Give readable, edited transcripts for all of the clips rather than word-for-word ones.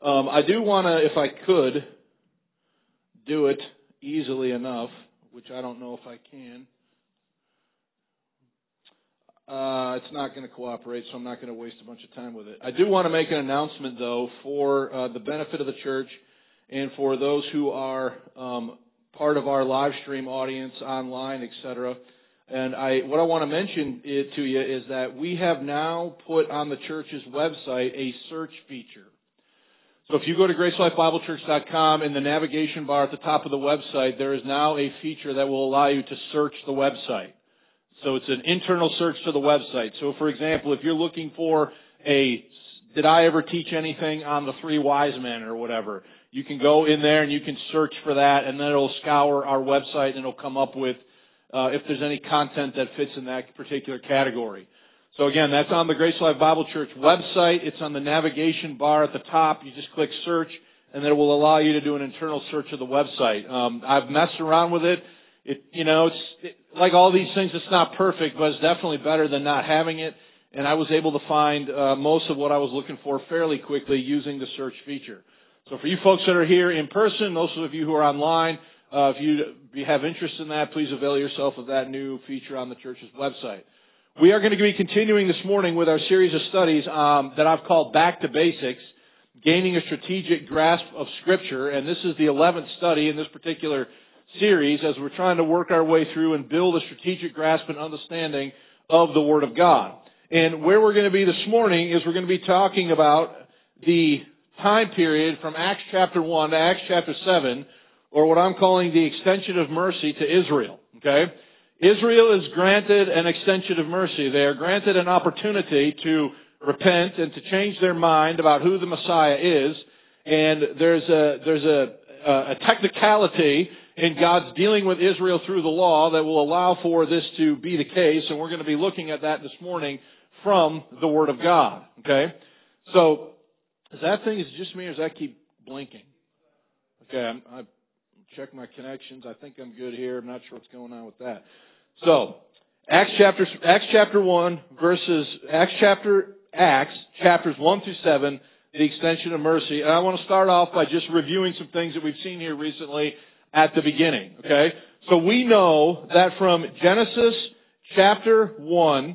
I do want to, if I could, do it easily enough, which I don't know if I can. It's not going to cooperate, so I'm not going to waste a bunch of time with it. I do want to make an announcement, though, for the benefit of the church and for those who are part of our live stream audience online, etc. And what I want to mention to you is that we have now put on the church's website a search feature. So if you go to GraceLifeBibleChurch.com, in the navigation bar at the top of the website, there is now a feature that will allow you to search the website. So it's an internal search to the website. So for example, if you're looking for did I ever teach anything on the three wise men or whatever, you can go in there and you can search for that, and then it'll scour our website and it'll come up with if there's any content that fits in that particular category. So again, that's on the Grace Life Bible Church website. It's on the navigation bar at the top. You just click search, and then it will allow you to do an internal search of the website. I've messed around with it. It's like all these things, it's not perfect, but it's definitely better than not having it. And I was able to find most of what I was looking for fairly quickly using the search feature. So for you folks that are here in person, those of you who are online, if you have interest in that, please avail yourself of that new feature on the church's website. We are going to be continuing this morning with our series of studies that I've called Back to Basics, Gaining a Strategic Grasp of Scripture. And this is the 11th study in this particular series as we're trying to work our way through and build a strategic grasp and understanding of the Word of God. And where we're going to be this morning is we're going to be talking about the time period from Acts chapter 1 to Acts chapter 7, or what I'm calling the extension of mercy to Israel. Okay? Israel is granted an extension of mercy. They are granted an opportunity to repent and to change their mind about who the Messiah is. And there's a technicality in God's dealing with Israel through the law that will allow for this to be the case. And we're going to be looking at that this morning from the Word of God. Okay? So, is that thing, is it just me or does that keep blinking? Okay, I check my connections. I think I'm good here. I'm not sure what's going on with that. So, Acts chapter 1 versus chapters 1 through 7, the extension of mercy. And I want to start off by just reviewing some things that we've seen here recently at the beginning. Okay? So we know that from Genesis chapter 1,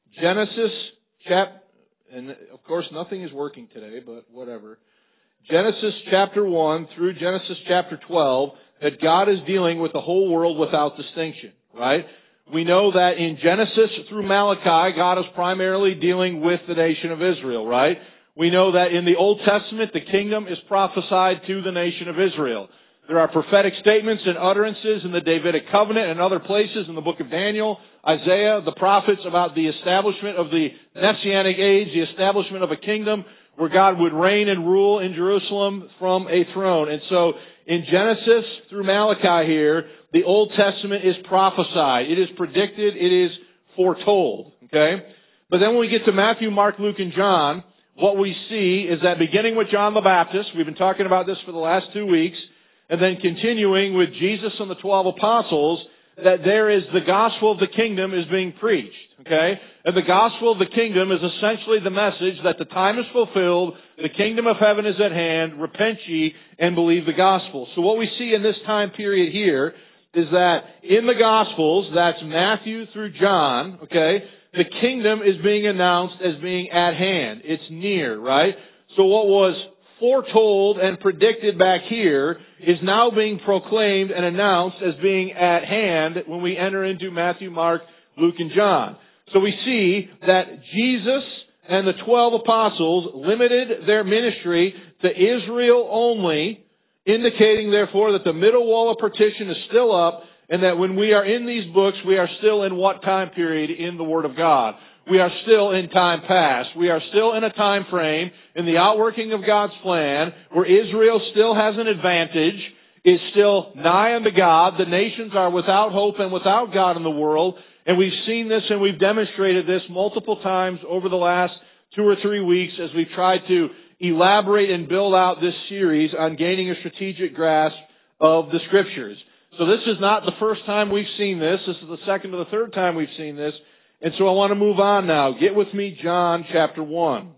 and of course nothing is working today, but whatever. Genesis chapter 1 through Genesis chapter 12, that God is dealing with the whole world without distinction, right? We know that in Genesis through Malachi, God is primarily dealing with the nation of Israel, right? We know that in the Old Testament, the kingdom is prophesied to the nation of Israel. There are prophetic statements and utterances in the Davidic covenant and other places in the book of Daniel, Isaiah, the prophets about the establishment of the Messianic age, the establishment of a kingdom where God would reign and rule in Jerusalem from a throne. And so in Genesis through Malachi here, the Old Testament is prophesied. It is predicted. It is foretold. Okay? But then when we get to Matthew, Mark, Luke, and John, what we see is that beginning with John the Baptist, we've been talking about this for the last 2 weeks, and then continuing with Jesus and the 12 apostles, that there is the gospel of the kingdom is being preached. Okay? And the gospel of the kingdom is essentially the message that the time is fulfilled, the kingdom of heaven is at hand, repent ye and believe the gospel. So what we see in this time period here is that in the gospels, that's Matthew through John, okay, the kingdom is being announced as being at hand. It's near, right? So what was foretold and predicted back here is now being proclaimed and announced as being at hand when we enter into Matthew, Mark, Luke, and John. So we see that Jesus and the 12 apostles limited their ministry to Israel only, indicating therefore that the middle wall of partition is still up, and that when we are in these books, we are still in what time period in the Word of God? We are still in time past. We are still in a time frame in the outworking of God's plan where Israel still has an advantage, is still nigh unto God. The nations are without hope and without God in the world. And we've seen this and we've demonstrated this multiple times over the last 2 or 3 weeks as we've tried to elaborate and build out this series on gaining a strategic grasp of the Scriptures. So this is not the first time we've seen this. This is the second or the third time we've seen this. And so I want to move on now. Get with me, John chapter 1.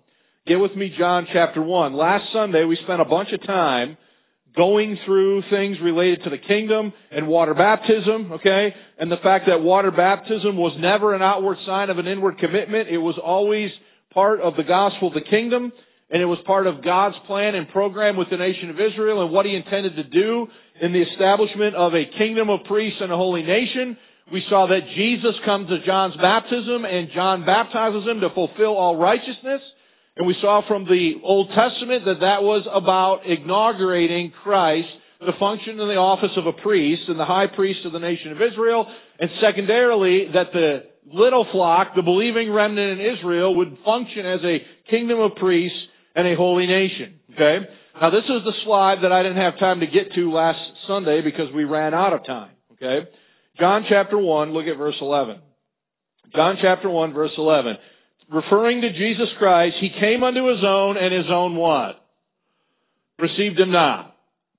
Get with me John chapter 1. Last Sunday we spent a bunch of time going through things related to the kingdom and water baptism, okay? And the fact that water baptism was never an outward sign of an inward commitment. It was always part of the gospel of the kingdom, and it was part of God's plan and program with the nation of Israel and what He intended to do in the establishment of a kingdom of priests and a holy nation. We saw that Jesus comes to John's baptism, and John baptizes him to fulfill all righteousness. And we saw from the Old Testament that that was about inaugurating Christ, the function and the office of a priest and the high priest of the nation of Israel. And secondarily, that the little flock, the believing remnant in Israel, would function as a kingdom of priests and a holy nation. Okay? Now this is the slide that I didn't have time to get to last Sunday because we ran out of time. Okay? John chapter 1, look at verse 11. John chapter 1, verse 11. Referring to Jesus Christ, He came unto His own, and His own what? Received Him not.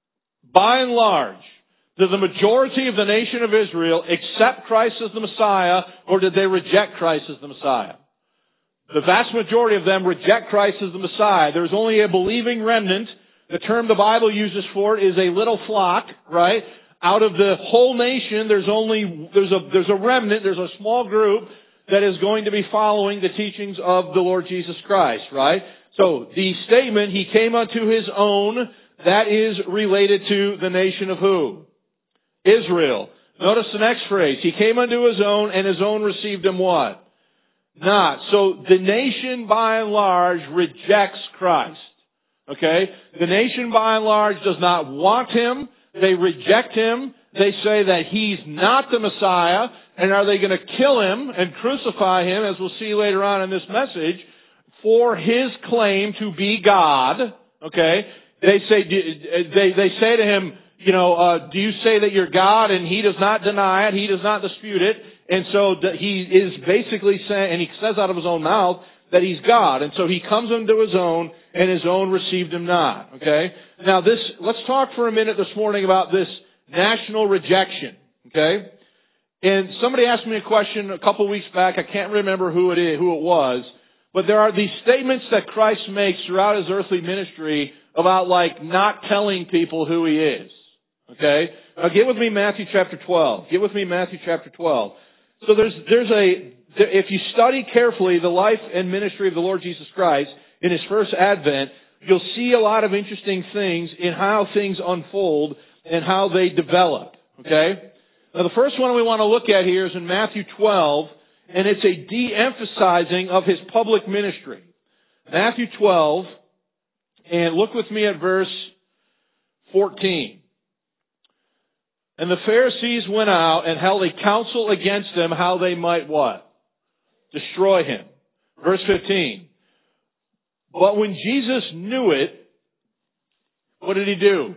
By and large, did the majority of the nation of Israel accept Christ as the Messiah, or did they reject Christ as the Messiah? The vast majority of them reject Christ as the Messiah. There's only a believing remnant. The term the Bible uses for it is a little flock, right? Out of the whole nation, there's a remnant, there's a small group that is going to be following the teachings of the Lord Jesus Christ, right? So, the statement, He came unto His own, that is related to the nation of who? Israel. Notice the next phrase. He came unto His own, and His own received Him what? Not. So, the nation by and large rejects Christ. Okay? The nation by and large does not want Him. They reject Him. They say that He's not the Messiah. And are they going to kill Him and crucify Him, as we'll see later on in this message, for His claim to be God? Okay? They say to Him, do you say that you're God? And He does not deny it. He does not dispute it. And so He is basically saying, and He says out of His own mouth, that He's God. And so He comes unto His own, and His own received Him not. Okay? Now let's talk for a minute this morning about this national rejection. Okay? And somebody asked me a question a couple of weeks back. I can't remember who it was. But there are these statements that Christ makes throughout His earthly ministry about not telling people who He is. Okay? Now get with me Matthew chapter 12. Get with me Matthew chapter 12. So if you study carefully the life and ministry of the Lord Jesus Christ in His first advent, you'll see a lot of interesting things in how things unfold and how they develop. Okay? Now the first one we want to look at here is in Matthew 12, and it's a de-emphasizing of His public ministry. Matthew 12, and look with me at verse 14. And the Pharisees went out and held a council against Him how they might what? Destroy Him. Verse 15. But when Jesus knew it, what did He do?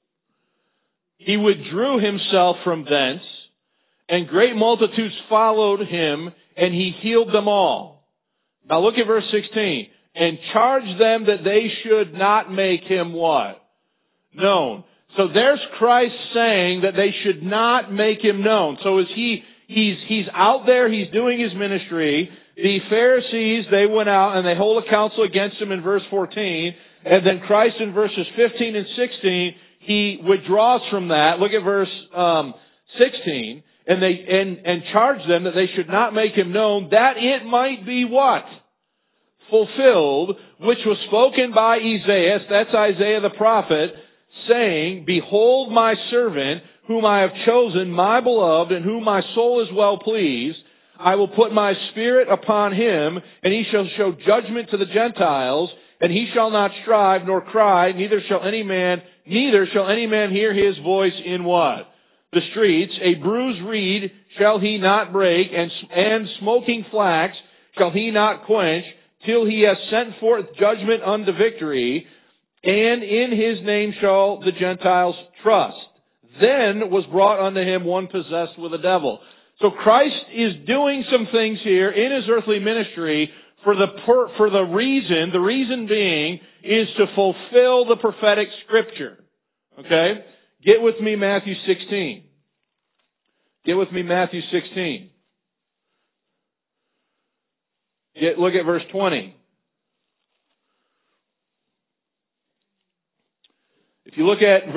He withdrew Himself from thence, and great multitudes followed Him, and He healed them all. Now look at verse 16. And charged them that they should not make Him what? Known. So there's Christ saying that they should not make Him known. So as He's out there, He's doing His ministry. The Pharisees, they went out and they hold a council against Him in verse 14. And then Christ in verses 15 and 16, He withdraws from that. Look at verse 16. And charge them that they should not make Him known, that it might be what? Fulfilled, which was spoken by Isaiah, that's Isaiah the prophet, saying, Behold my servant, whom I have chosen, my beloved, in whom my soul is well pleased. I will put my spirit upon him, and he shall show judgment to the Gentiles, and he shall not strive nor cry, neither shall any man hear his voice in what? The streets. A bruised reed shall he not break, and smoking flax shall he not quench, till he has sent forth judgment unto victory, and in his name shall the Gentiles trust. Then was brought unto him one possessed with a devil. So Christ is doing some things here in His earthly ministry for the reason being is to fulfill the prophetic scripture. Okay? Get with me Matthew 16. Get with me Matthew 16. Look at verse 20. If you look at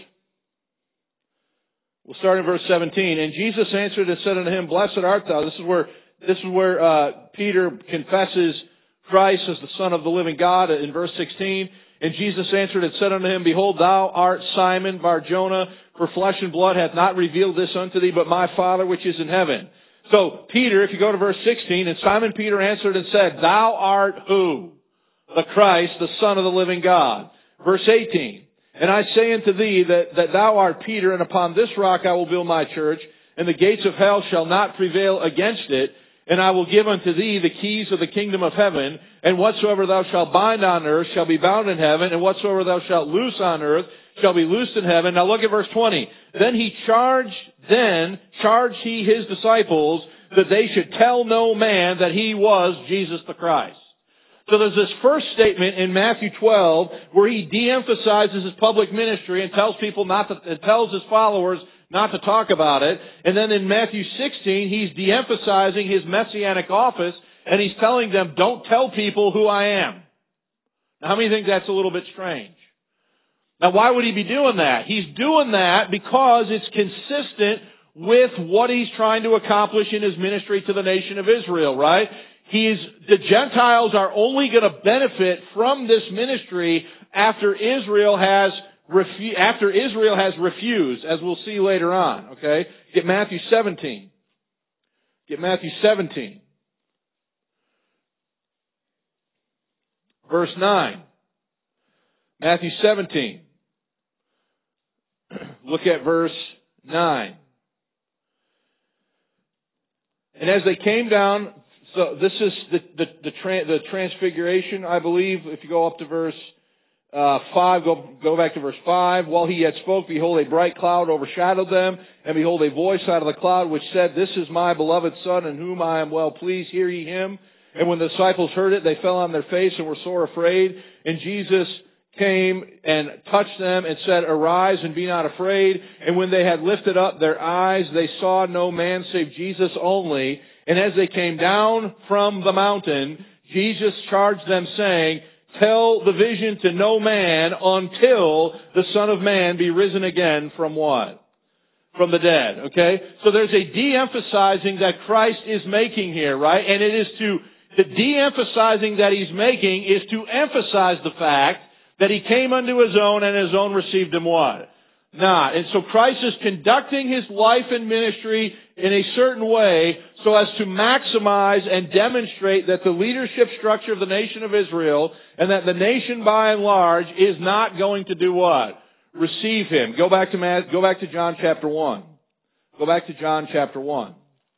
we'll start in verse 17. And Jesus answered and said unto him, Blessed art thou. This is where Peter confesses Christ as the Son of the living God in verse 16. And Jesus answered and said unto him, Behold, thou art Simon Bar-Jonah, for flesh and blood hath not revealed this unto thee, but my Father which is in heaven. So Peter, if you go to verse 16, and Simon Peter answered and said, Thou art who? The Christ, the Son of the living God. Verse 18. And I say unto thee that thou art Peter, and upon this rock I will build my church, and the gates of hell shall not prevail against it. And I will give unto thee the keys of the kingdom of heaven, and whatsoever thou shalt bind on earth shall be bound in heaven, and whatsoever thou shalt loose on earth shall be loosed in heaven. Now look at verse 20. Then charged he his disciples that they should tell no man that he was Jesus the Christ. So there's this first statement in Matthew 12 where he de-emphasizes his public ministry and tells his followers not to talk about it. And then in Matthew 16, he's de-emphasizing his messianic office, and he's telling them, don't tell people who I am. Now, how many think that's a little bit strange? Now, why would he be doing that? He's doing that because it's consistent with what he's trying to accomplish in his ministry to the nation of Israel, right? The Gentiles are only going to benefit from this ministry after Israel has refused, as we'll see later on, okay? Get Matthew 17. Verse 9. Matthew 17. Look at verse 9. And as they came down, so this is the transfiguration, I believe, if you go up to verse 5, go back to verse 5. While he yet spoke, behold, a bright cloud overshadowed them, and behold, a voice out of the cloud which said, This is my beloved Son, in whom I am well pleased. Hear ye him. And when the disciples heard it, they fell on their face and were sore afraid. And Jesus came and touched them and said, Arise and be not afraid. And when they had lifted up their eyes, they saw no man save Jesus only. And as they came down from the mountain, Jesus charged them, saying, Tell the vision to no man until the Son of Man be risen again from what? From the dead, okay? So there's a de-emphasizing that Christ is making here, right? And it is the de-emphasizing that he's making is to emphasize the fact that he came unto his own and his own received him what? Not. And so Christ is conducting his life and ministry in a certain way so as to maximize and demonstrate that the leadership structure of the nation of Israel and that the nation by and large is not going to do what? Receive him. Go back to John chapter 1. Go back to John chapter 1.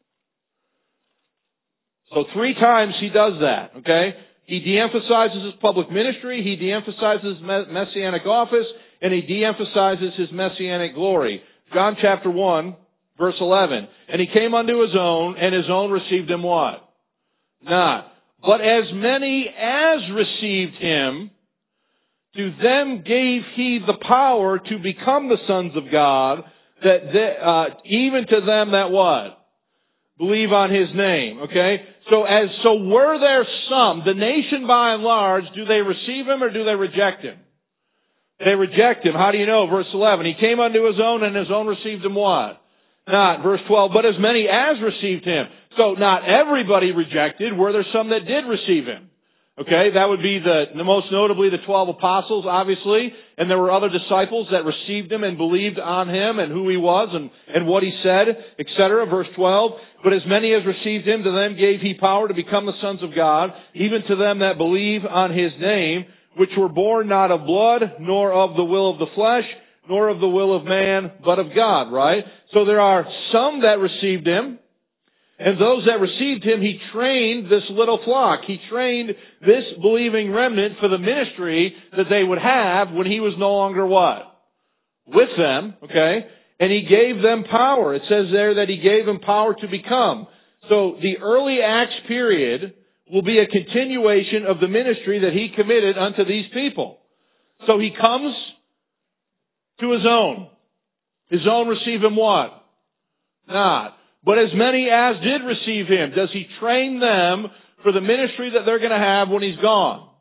So 3 times he does that, okay? He de-emphasizes his public ministry, he de-emphasizes messianic office, and he de-emphasizes his messianic glory. John chapter 1, verse 11. And he came unto his own, and his own received him what? Not. But as many as received him, to them gave he the power to become the sons of God, that even to them that what? Believe on his name, okay? So were there some, the nation by and large, do they receive him or do they reject him? They reject him. How do you know? Verse 11, he came unto his own and his own received him what? Not. Verse 12, but as many as received him. So not everybody rejected. Were there some that did receive him? Okay, that would be the most notably the 12 apostles, obviously, and there were other disciples that received him and believed on him and who he was and what he said, etc. Verse 12, but as many as received him, to them gave he power to become the sons of God, even to them that believe on his name, which were born not of blood, nor of the will of the flesh, nor of the will of man, but of God, right? So there are some that received him, and those that received him, he trained this little flock. He trained this believing remnant for the ministry that they would have when he was no longer what? With them, okay? And he gave them power. It says there that he gave them power to become. So the early Acts period will be a continuation of the ministry that he committed unto these people. So he comes to his own. His own receive him what? Not. But as many as did receive him, does he train them for the ministry that they're going to have when he's gone?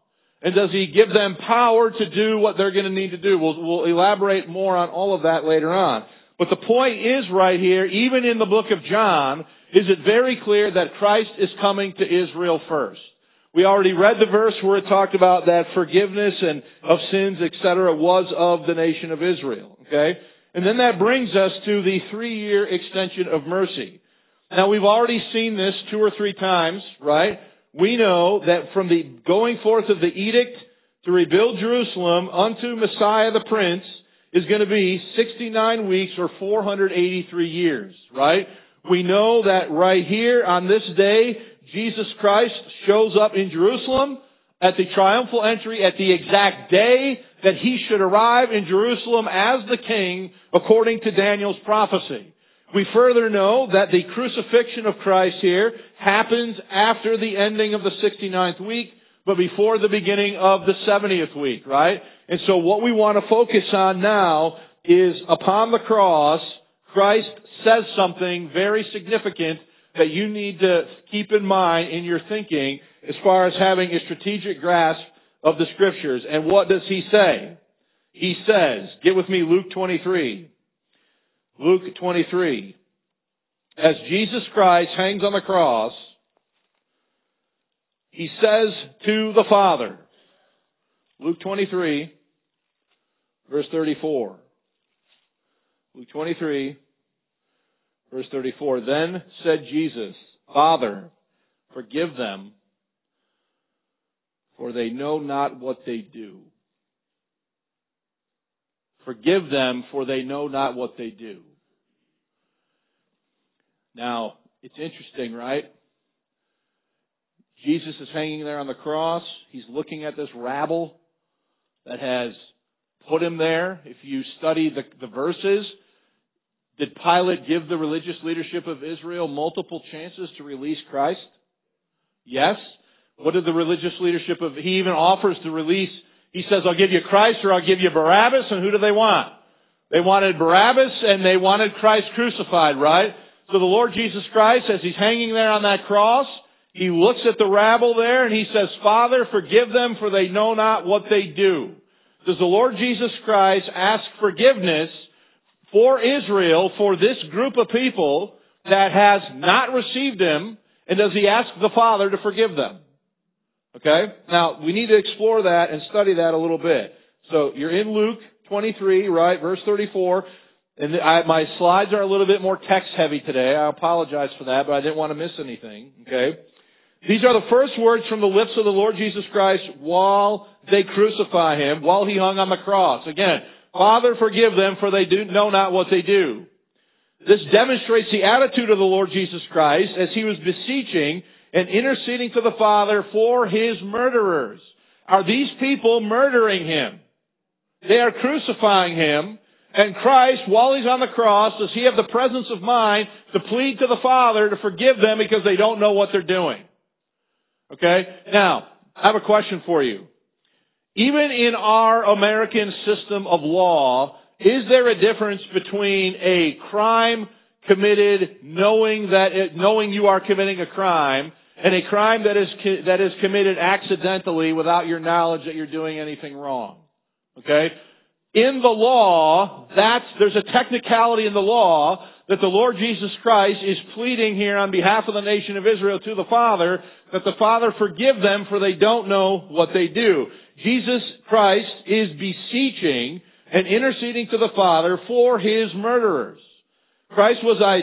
And does He give them power to do what they're going to need to do? We'll elaborate more on all of that later on. But the point is right here, even in the book of John, is it very clear that Christ is coming to Israel first. We already read the verse where it talked about that forgiveness and of sins, etc., was of the nation of Israel. Okay? And then that brings us to the 3-year extension of mercy. Now, we've already seen this 2 or 3 times, right? We know that from the going forth of the edict to rebuild Jerusalem unto Messiah the Prince is going to be 69 weeks or 483 years, right? We know that right here on this day, Jesus Christ shows up in Jerusalem at the triumphal entry at the exact day that He should arrive in Jerusalem as the King according to Daniel's prophecy. We further know that the crucifixion of Christ here happens after the ending of the 69th week, but before the beginning of the 70th week, right? And so what we want to focus on now is upon the cross, Christ says something very significant that you need to keep in mind in your thinking as far as having a strategic grasp of the Scriptures. And what does He say? He says, get with me, Luke 23. Luke 23. As Jesus Christ hangs on the cross, He says to the Father, Luke 23, verse 34. Luke 23, verse 34. Then said Jesus, Father, forgive them, for they know not what they do. Forgive them, for they know not what they do. Now, it's interesting, right? Jesus is hanging there on the cross. He's looking at this rabble that has put Him there. If you study the verses, did Pilate give the religious leadership of Israel multiple chances to release Christ? Yes. What did the religious leadership of... He even offers to release... He says, I'll give you Christ or I'll give you Barabbas. And who do they want? They wanted Barabbas and they wanted Christ crucified, right? So the Lord Jesus Christ, as He's hanging there on that cross, He looks at the rabble there and He says, Father, forgive them, for they know not what they do. Does the Lord Jesus Christ ask forgiveness for Israel, for this group of people that has not received Him, and does He ask the Father to forgive them? Okay? Now, we need to explore that and study that a little bit. So, you're in Luke 23, right? Verse 34. And my slides are a little bit more text-heavy today. I apologize for that, but I didn't want to miss anything. Okay? These are the first words from the lips of the Lord Jesus Christ while they crucify Him, while He hung on the cross. Again, Father, forgive them, for they know not what they do. This demonstrates the attitude of the Lord Jesus Christ as He was beseeching and interceding to the Father for His murderers. Are these people murdering Him? They are crucifying Him, and Christ, while He's on the cross, does He have the presence of mind to plead to the Father to forgive them because they don't know what they're doing? Okay? Now, I have a question for you. Even in our American system of law, is there a difference between a crime committed knowing you are committing a crime and a crime that is committed accidentally without your knowledge that you're doing anything wrong? Okay? In the law, there's a technicality in the law that the Lord Jesus Christ is pleading here on behalf of the nation of Israel to the Father, that the Father forgive them, for they don't know what they do. Jesus Christ is beseeching and interceding to the Father for His murderers. Christ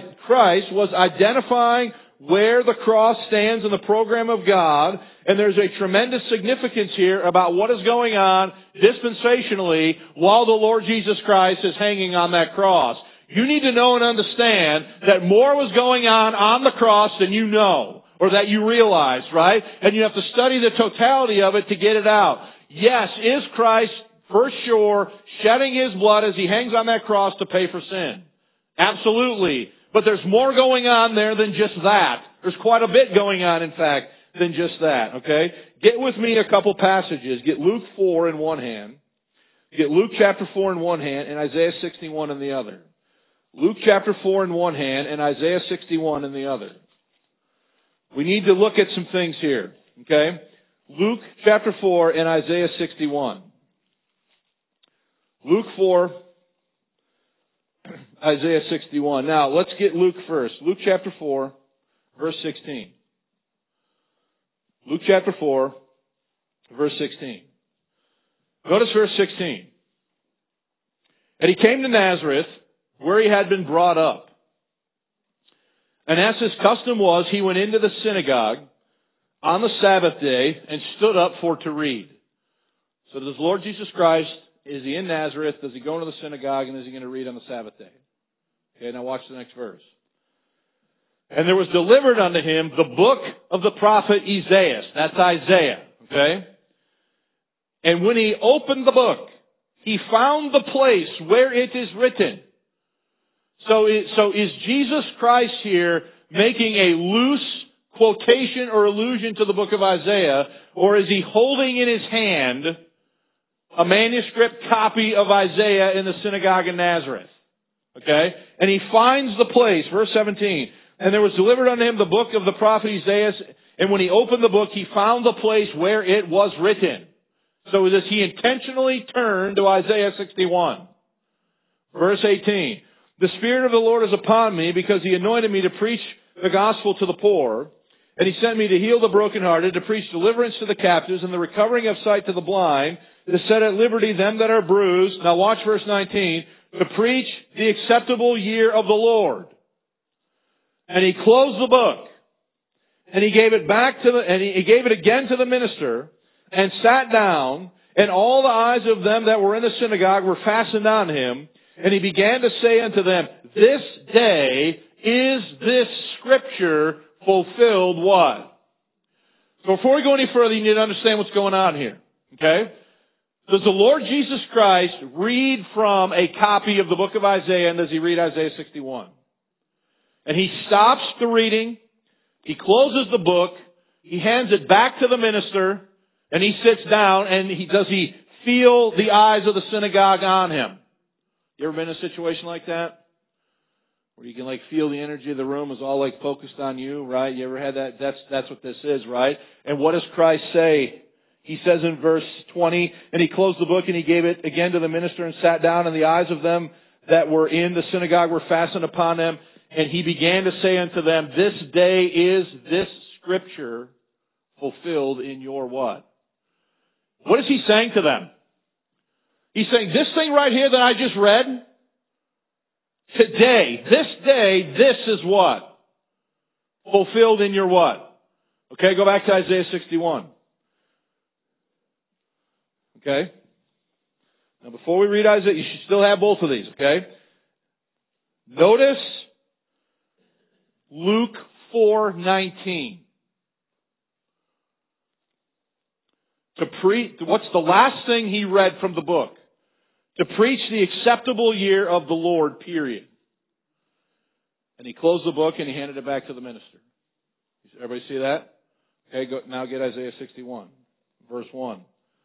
was identifying where the cross stands in the program of God, and there's a tremendous significance here about what is going on dispensationally while the Lord Jesus Christ is hanging on that cross. You need to know and understand that more was going on the cross than you know, or that you realize, right? And you have to study the totality of it to get it out. Yes, is Christ, for sure, shedding His blood as He hangs on that cross to pay for sin? Absolutely. But there's more going on there than just that. There's quite a bit going on, in fact, than just that, okay? Get with me a couple passages. Get Luke 4 in one hand. Get Luke chapter 4 in one hand and Isaiah 61 in the other. Luke chapter 4 in one hand and Isaiah 61 in the other. We need to look at some things here, okay? Luke chapter 4 and Isaiah 61. Luke 4, Isaiah 61. Now, let's get Luke first. Luke chapter 4, verse 16. Luke chapter 4, verse 16. Notice verse 16. And he came to Nazareth, where he had been brought up. And as his custom was, he went into the synagogue on the Sabbath day and stood up for to read. So does Lord Jesus Christ, is he in Nazareth? Does he go into the synagogue, and is he going to read on the Sabbath day? Okay, now watch the next verse. And there was delivered unto him the book of the prophet Isaiah. That's Isaiah. Okay? And when he opened the book, he found the place where it is written. So is Jesus Christ here making a loose quotation or allusion to the book of Isaiah, or is he holding in his hand a manuscript copy of Isaiah in the synagogue in Nazareth? Okay? And he finds the place, verse 17, and there was delivered unto him the book of the prophet Isaiah, and when he opened the book, he found the place where it was written. So does he intentionally turn to Isaiah 61? Verse 18, the Spirit of the Lord is upon me, because he anointed me to preach the gospel to the poor, and he sent me to heal the brokenhearted, to preach deliverance to the captives, and the recovering of sight to the blind, to set at liberty them that are bruised. Now watch verse 19, to preach the acceptable year of the Lord. And he closed the book, and he gave it he gave it again to the minister, and sat down, and all the eyes of them that were in the synagogue were fastened on him, and he began to say unto them, this day is this scripture fulfilled what? So before we go any further, you need to understand what's going on here. Okay? Does the Lord Jesus Christ read from a copy of the book of Isaiah, and does he read Isaiah 61? And he stops the reading, he closes the book, he hands it back to the minister, and he sits down, and does he feel the eyes of the synagogue on him? You ever been in a situation like that? Where you can feel the energy of the room is all focused on you, right? You ever had that? That's what this is, right? And what does Christ say? He says in verse 20, and he closed the book and he gave it again to the minister and sat down, and the eyes of them that were in the synagogue were fastened upon them. And he began to say unto them, this day is this scripture fulfilled in your what? What is he saying to them? He's saying, this thing right here that I just read, today, this day, this is what? Fulfilled in your what? Okay, go back to Isaiah 61. Okay? Now before we read Isaiah, you should still have both of these, okay? Notice Luke 4:19. What's the last thing he read from the book? To preach the acceptable year of the Lord, period. And he closed the book and he handed it back to the minister. Everybody see that? Okay, now get Isaiah 61, verse 1.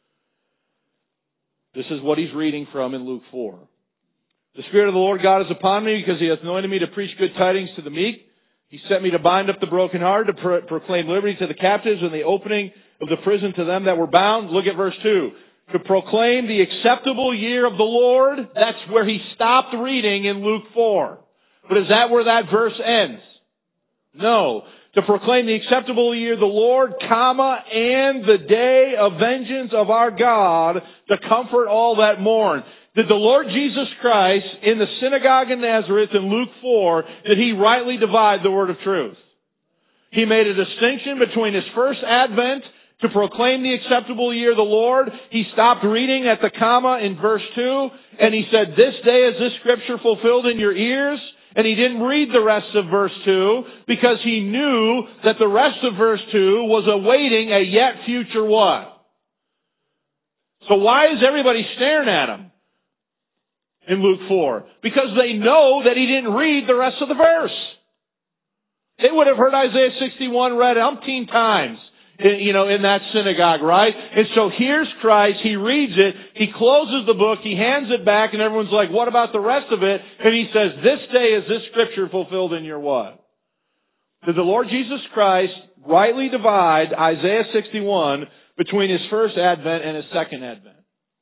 This is what he's reading from in Luke 4. The Spirit of the Lord God is upon me, because he hath anointed me to preach good tidings to the meek. He sent me to bind up the brokenhearted, to proclaim liberty to the captives, and the opening of the prison to them that were bound. Look at verse 2. To proclaim the acceptable year of the Lord. That's where he stopped reading in Luke 4. But is that where that verse ends? No. To proclaim the acceptable year of the Lord, and the day of vengeance of our God, to comfort all that mourn. Did the Lord Jesus Christ, in the synagogue in Nazareth in Luke 4, did he rightly divide the word of truth? He made a distinction between his first advent to proclaim the acceptable year of the Lord. He stopped reading at the comma in verse 2, and he said, this day is this scripture fulfilled in your ears. And he didn't read the rest of verse 2 because he knew that the rest of verse 2 was awaiting a yet future what? So why is everybody staring at him in Luke 4? Because they know that he didn't read the rest of the verse. They would have heard Isaiah 61 read umpteen times, in that synagogue, right? And so here's Christ, he reads it, he closes the book, he hands it back, and everyone's like, what about the rest of it? And he says, this day is this scripture fulfilled in your what? Did the Lord Jesus Christ rightly divide Isaiah 61 between His first advent and His second advent.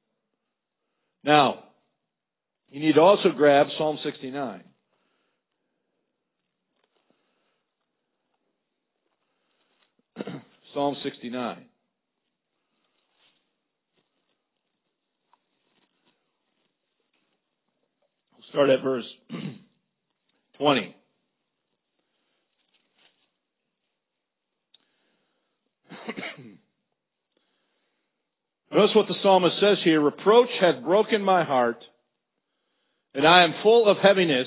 Now, you need to also grab Psalm 69. Psalm 69. We'll start at verse 20. Notice what the psalmist says here. Reproach hath broken my heart, and I am full of heaviness.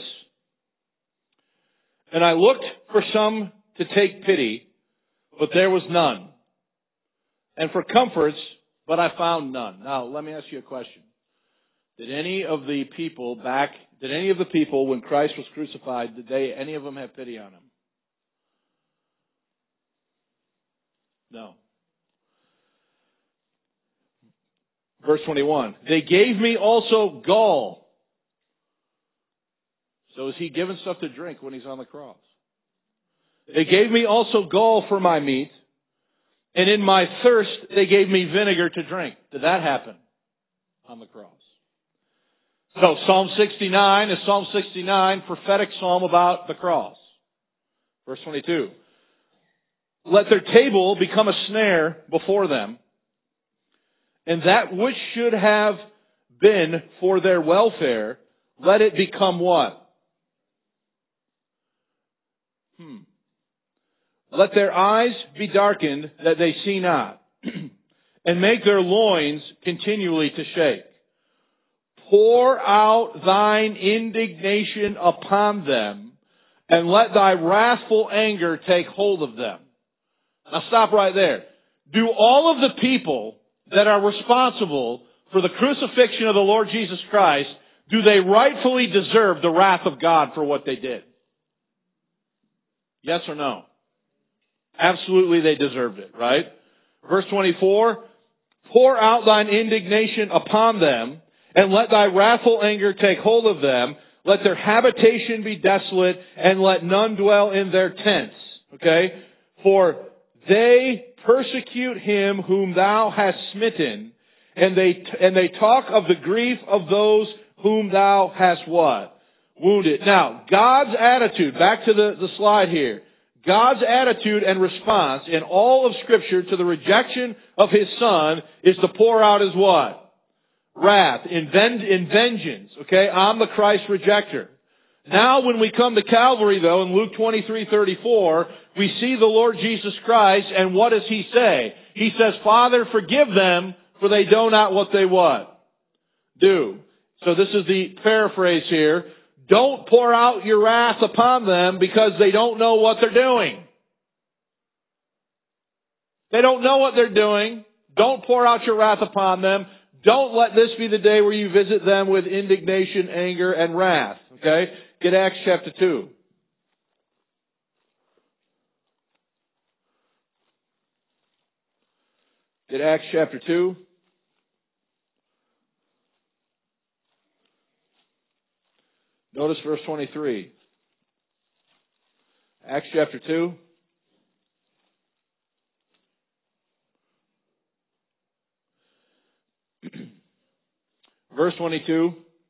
And I looked for some to take pity, but there was none. And for comforts, but I found none. Now, let me ask you a question. Did any of the people when Christ was crucified, any of them have pity on Him? No. Verse 21. They gave me also gall. So is He giving stuff to drink when He's on the cross? They gave me also gall for my meat, and in my thirst they gave me vinegar to drink. Did that happen on the cross? So Psalm 69 is Psalm 69, prophetic psalm about the cross. Verse 22. Let their table become a snare before them, and that which should have been for their welfare, let it become what? Let their eyes be darkened that they see not, and make their loins continually to shake. Pour out thine indignation upon them, and let thy wrathful anger take hold of them. Now stop right there. Do all of the people that are responsible for the crucifixion of the Lord Jesus Christ, do they rightfully deserve the wrath of God for what they did? Yes or no? Absolutely they deserved it, right? Verse 24, pour out thine indignation upon them, and let thy wrathful anger take hold of them. Let their habitation be desolate, and let none dwell in their tents. Okay? For they persecute him whom thou hast smitten, and they talk of the grief of those whom thou hast what? Wounded. Now, God's attitude, back to the slide here. God's attitude and response in all of Scripture to the rejection of His Son is to pour out His what? Wrath, in vengeance, okay, on the Christ rejecter. Now when we come to Calvary though, in Luke 23:34, we see the Lord Jesus Christ, and what does He say? He says, Father, forgive them, for they know not what they what? Do. So this is the paraphrase here. Don't pour out your wrath upon them because they don't know what they're doing. They don't know what they're doing. Don't pour out your wrath upon them. Don't let this be the day where you visit them with indignation, anger, and wrath. Okay? Get Acts chapter 2. Get Acts chapter 2. Notice verse 23. Acts chapter 2. Verse 22.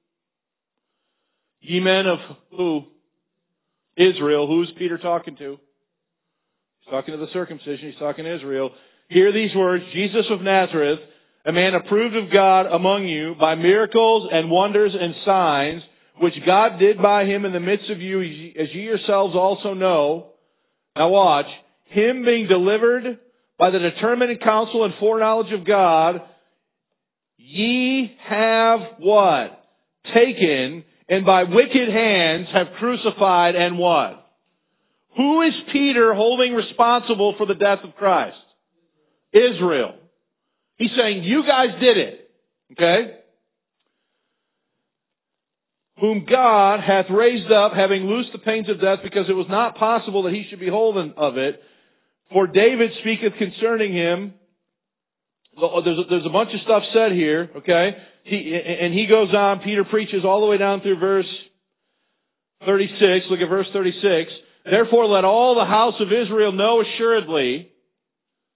Ye men of who? Israel. Who's Peter talking to? He's talking to the circumcision. He's talking to Israel. Hear these words. Jesus of Nazareth, a man approved of God among you by miracles and wonders and signs, which God did by Him in the midst of you, as ye yourselves also know. Now watch. Him being delivered by the determined counsel and foreknowledge of God, ye have what? Taken, and by wicked hands have crucified and what? Who is Peter holding responsible for the death of Christ? Israel. He's saying, you guys did it. Okay? Whom God hath raised up, having loosed the pains of death, because it was not possible that He should be holden of it. For David speaketh concerning Him. There's a bunch of stuff said here, okay? He goes on, Peter preaches all the way down through verse 36. Look at verse 36. Therefore let all the house of Israel know assuredly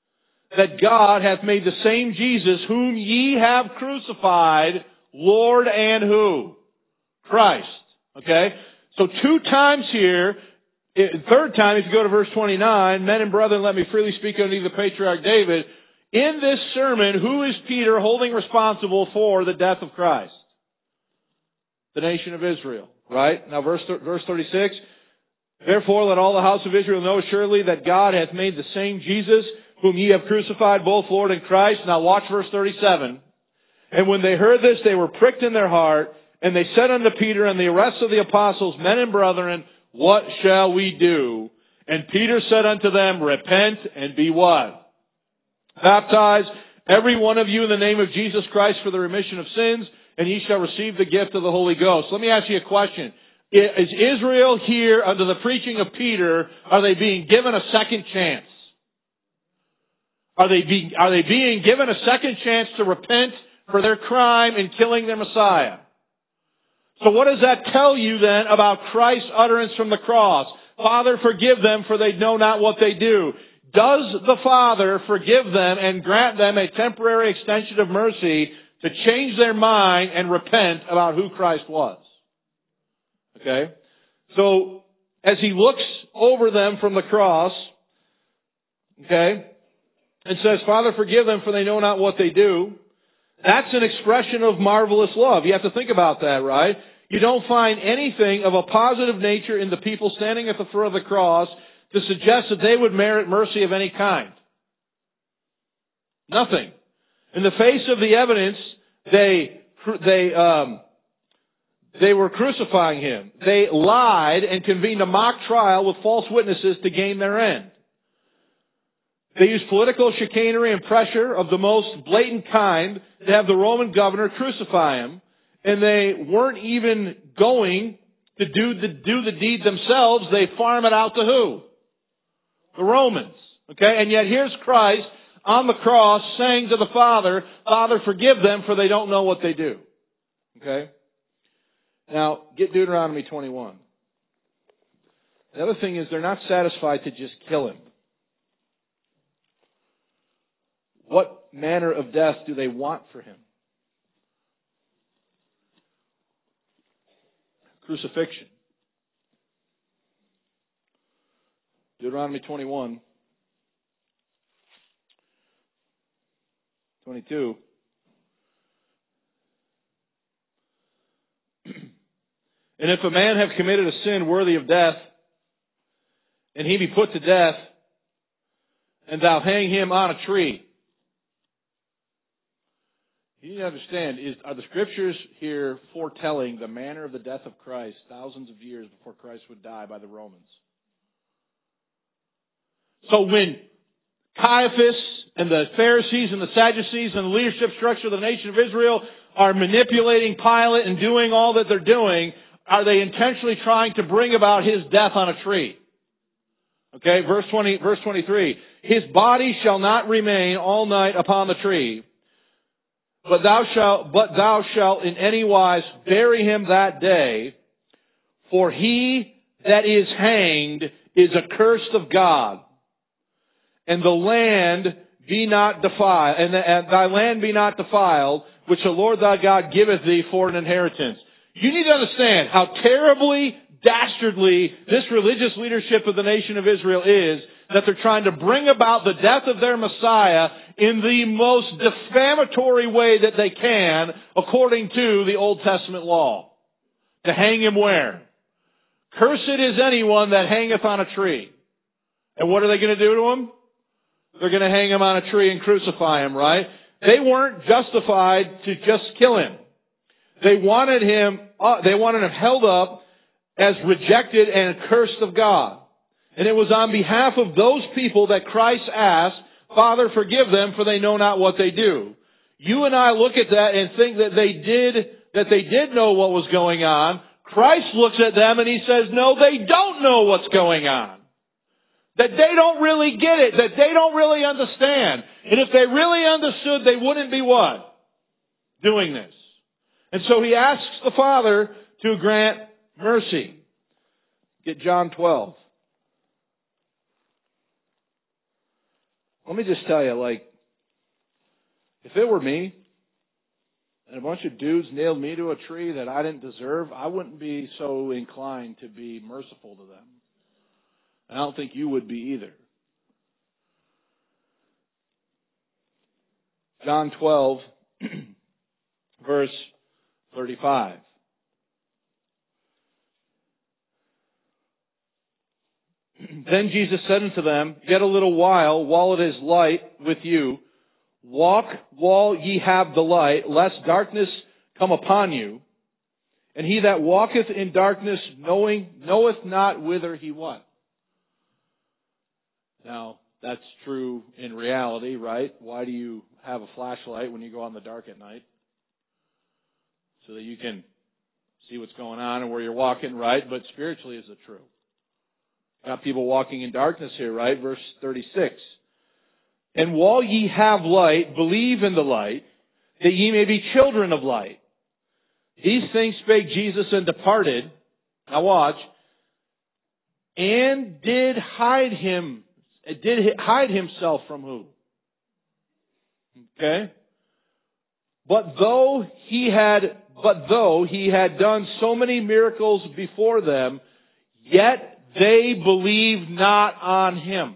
that God hath made the same Jesus whom ye have crucified, Lord and who? Christ. Okay? So 2 times here, third time, if you go to verse 29, men and brethren, let me freely speak unto you the patriarch David. In this sermon, who is Peter holding responsible for the death of Christ? The nation of Israel. Right? Now verse 36. Therefore let all the house of Israel know surely that God hath made the same Jesus whom ye have crucified, both Lord and Christ. Now watch verse 37. And when they heard this, they were pricked in their heart, and they said unto Peter and the rest of the apostles, men and brethren, what shall we do? And Peter said unto them, repent and be what? Baptized, every one of you in the name of Jesus Christ for the remission of sins, and ye shall receive the gift of the Holy Ghost. Let me ask you a question. Is Israel here under the preaching of Peter, are they being given a second chance? Are they being given a second chance to repent for their crime in killing their Messiah? So what does that tell you then about Christ's utterance from the cross? Father, forgive them, for they know not what they do. Does the Father forgive them and grant them a temporary extension of mercy to change their mind and repent about who Christ was? Okay? So, as He looks over them from the cross, okay, and says, Father, forgive them, for they know not what they do, that's an expression of marvelous love. You have to think about that, right? You don't find anything of a positive nature in the people standing at the foot of the cross to suggest that they would merit mercy of any kind. Nothing. In the face of the evidence, they were crucifying Him. They lied and convened a mock trial with false witnesses to gain their end. They used political chicanery and pressure of the most blatant kind to have the Roman governor crucify Him. And they weren't even going to do the deed themselves. They farm it out to who? The Romans. Okay? And yet here's Christ on the cross saying to the Father, Father, forgive them, for they don't know what they do. Okay? Now, get Deuteronomy 21. The other thing is they're not satisfied to just kill Him. What manner of death do they want for Him? Crucifixion. Deuteronomy 21, 22. And if a man have committed a sin worthy of death, and he be put to death, and thou hang him on a tree. You need to understand, are the Scriptures here foretelling the manner of the death of Christ thousands of years before Christ would die by the Romans? So when Caiaphas and the Pharisees and the Sadducees and the leadership structure of the nation of Israel are manipulating Pilate and doing all that they're doing, are they intentionally trying to bring about His death on a tree? Okay, verse 23. His body shall not remain all night upon the tree, but thou shalt in any wise bury him that day, for he that is hanged is accursed of God, and the land be not defiled, and thy land be not defiled, which the Lord thy God giveth thee for an inheritance. You need to understand how terribly, dastardly this religious leadership of the nation of Israel is, that they're trying to bring about the death of their Messiah in the most defamatory way that they can, according to the Old Testament law. To hang him where? Cursed is anyone that hangeth on a tree. And what are they going to do to him? They're going to hang him on a tree and crucify him, right? They weren't justified to just kill him. They wanted him held up as rejected and accursed of God. And it was on behalf of those people that Christ asked, Father, forgive them, for they know not what they do. You and I look at that and think that they did know what was going on. Christ looks at them and He says, no, they don't know what's going on. That they don't really get it. That they don't really understand. And if they really understood, they wouldn't be what? Doing this. And so He asks the Father to grant mercy. Get John 12. let me just tell you, like, if it were me and a bunch of dudes nailed me to a tree that I didn't deserve, I wouldn't be so inclined to be merciful to them. I don't think you would be either. John 12, verse 35. Then Jesus said unto them, Yet a little while it is light with you, walk while ye have the light, lest darkness come upon you. And he that walketh in darkness knoweth not whither he what? Now, that's true in reality, right? Why do you have a flashlight when you go out in the dark at night? So that you can see what's going on and where you're walking, right? But spiritually, is it true? Got people walking in darkness here, right? Verse 36. And while ye have light, believe in the light, that ye may be children of light. These things spake Jesus and departed. Now watch. And did hide himself from who? Okay? But though he had done so many miracles before them, yet they believed not on him.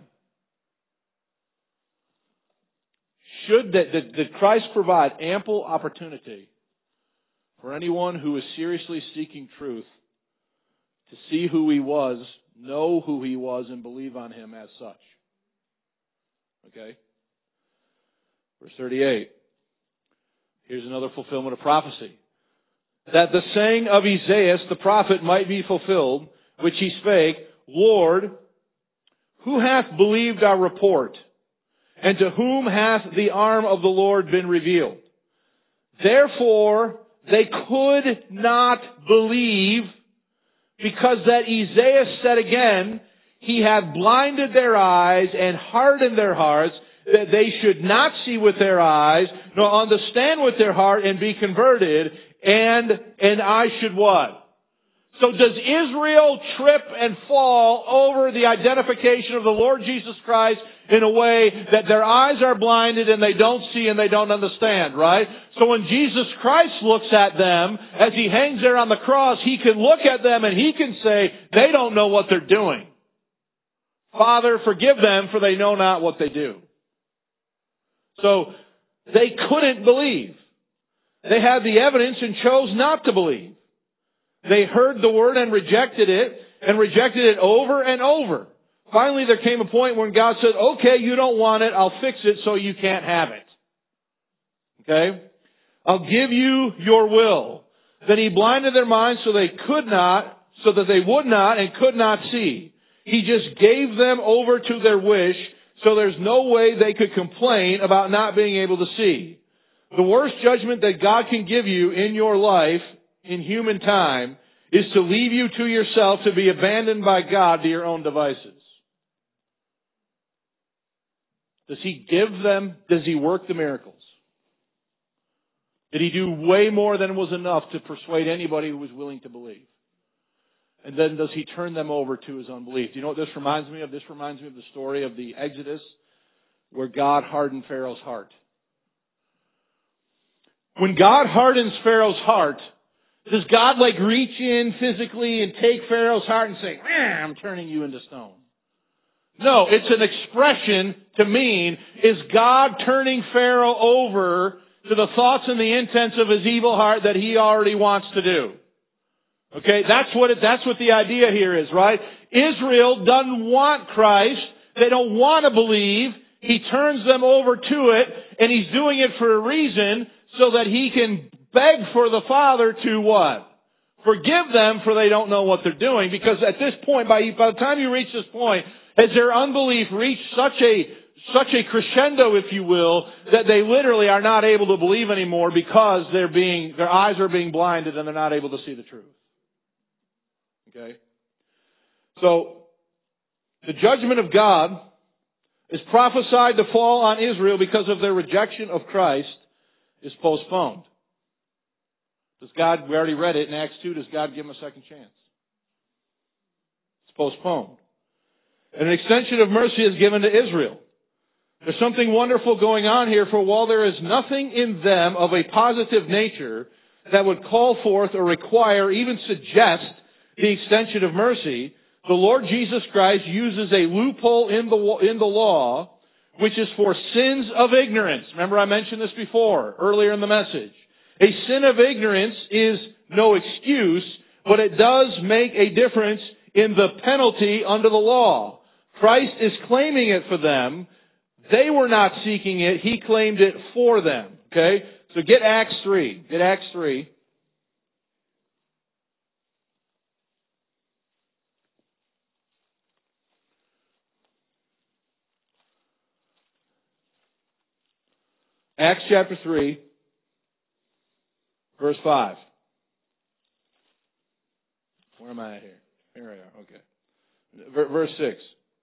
Did Christ provide ample opportunity for anyone who is seriously seeking truth to see who he was, know who he was, and believe on him as such? Okay? Verse 38. Here's another fulfillment of prophecy. That the saying of Isaiah the prophet might be fulfilled, which he spake, Lord, who hath believed our report? And to whom hath the arm of the Lord been revealed? Therefore, they could not believe, because that Isaiah said again, He hath blinded their eyes and hardened their hearts, that they should not see with their eyes, nor understand with their heart, and be converted, and I should what? So does Israel trip and fall over the identification of the Lord Jesus Christ in a way that their eyes are blinded and they don't see and they don't understand, right? So when Jesus Christ looks at them as He hangs there on the cross, He can look at them and He can say, they don't know what they're doing. Father, forgive them, for they know not what they do. So they couldn't believe. They had the evidence and chose not to believe. They heard the word and rejected it over and over. Finally, there came a point when God said, okay, you don't want it, I'll fix it so you can't have it. Okay? I'll give you your will. Then He blinded their minds so that they would not and could not see. He just gave them over to their wish, so there's no way they could complain about not being able to see. The worst judgment that God can give you in your life, in human time, is to leave you to yourself, to be abandoned by God to your own devices. Does He give them? Does He work the miracles? Did He do way more than was enough to persuade anybody who was willing to believe? And then does He turn them over to His unbelief? Do you know what this reminds me of? This reminds me of the story of the Exodus, where God hardened Pharaoh's heart. When God hardens Pharaoh's heart, does God reach in physically and take Pharaoh's heart and say, I'm turning you into stone? No, it's an expression to mean, is God turning Pharaoh over to the thoughts and the intents of his evil heart that he already wants to do? Okay, that's what the idea here is, right? Israel doesn't want Christ. They don't want to believe. He turns them over to it, and He's doing it for a reason, so that He can beg for the Father to what? Forgive them, for they don't know what they're doing. Because at this point, by the time you reach this point, has their unbelief reached such a crescendo, if you will, that they literally are not able to believe anymore because their eyes are being blinded and they're not able to see the truth. Okay? So, the judgment of God is prophesied to fall on Israel because of their rejection of Christ is postponed. Does God, we already read it in Acts 2, does God give them a second chance? It's postponed. And an extension of mercy is given to Israel. There's something wonderful going on here, for while there is nothing in them of a positive nature that would call forth or require, even suggest, the extension of mercy, the Lord Jesus Christ uses a loophole in the law, which is for sins of ignorance. Remember, I mentioned this before, earlier in the message. A sin of ignorance is no excuse, but it does make a difference in the penalty under the law. Christ is claiming it for them. They were not seeking it. He claimed it for them. Okay? So get Acts 3. Get Acts 3. Acts chapter 3, verse 5. Where am I at here? Here I are. Okay. Verse 6.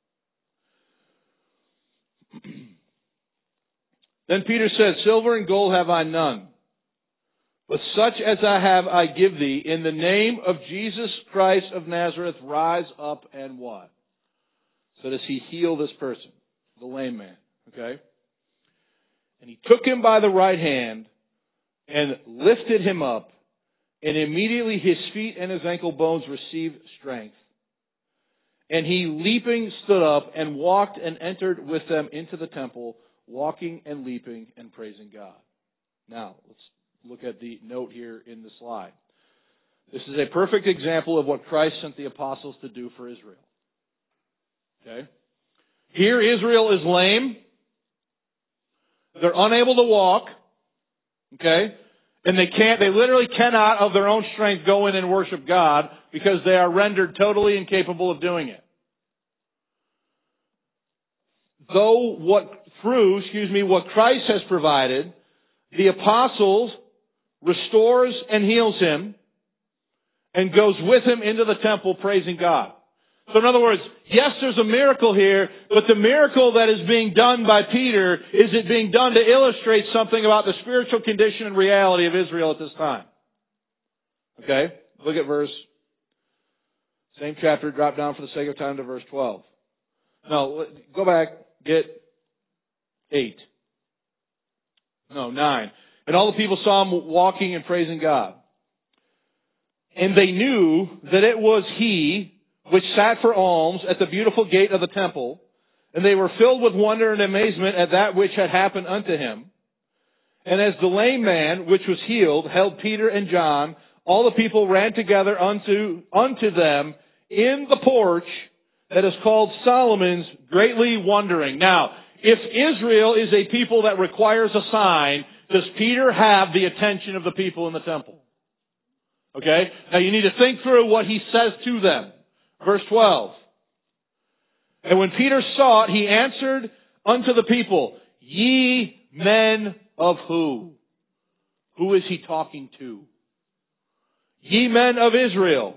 Then Peter said, Silver and gold have I none, but such as I have I give thee. In the name of Jesus Christ of Nazareth, rise up and what? So does he heal this person, the lame man? Okay? And he took him by the right hand and lifted him up, and immediately his feet and his ankle bones received strength. And he, leaping, stood up and walked and entered with them into the temple, walking and leaping and praising God. Now, let's look at the note here in the slide. This is a perfect example of what Christ sent the apostles to do for Israel. Okay? Here Israel is lame. They're unable to walk. Okay? And they literally cannot of their own strength go in and worship God because they are rendered totally incapable of doing it. What Christ has provided, the apostles restores and heals him and goes with him into the temple praising God. So in other words, yes, there's a miracle here, but the miracle that is being done by Peter is it being done to illustrate something about the spiritual condition and reality of Israel at this time. Okay? Look at same chapter, drop down for the sake of time to verse 12. No, go back, get 8. No, 9. And all the people saw him walking and praising God. And they knew that it was he which sat for alms at the beautiful gate of the temple, and they were filled with wonder and amazement at that which had happened unto him. And as the lame man, which was healed, held Peter and John, all the people ran together unto them in the porch that is called Solomon's, greatly wondering. Now, if Israel is a people that requires a sign, does Peter have the attention of the people in the temple? Okay? Now you need to think through what he says to them. Verse 12. And when Peter saw it, he answered unto the people, Ye men of who? Who is he talking to? Ye men of Israel.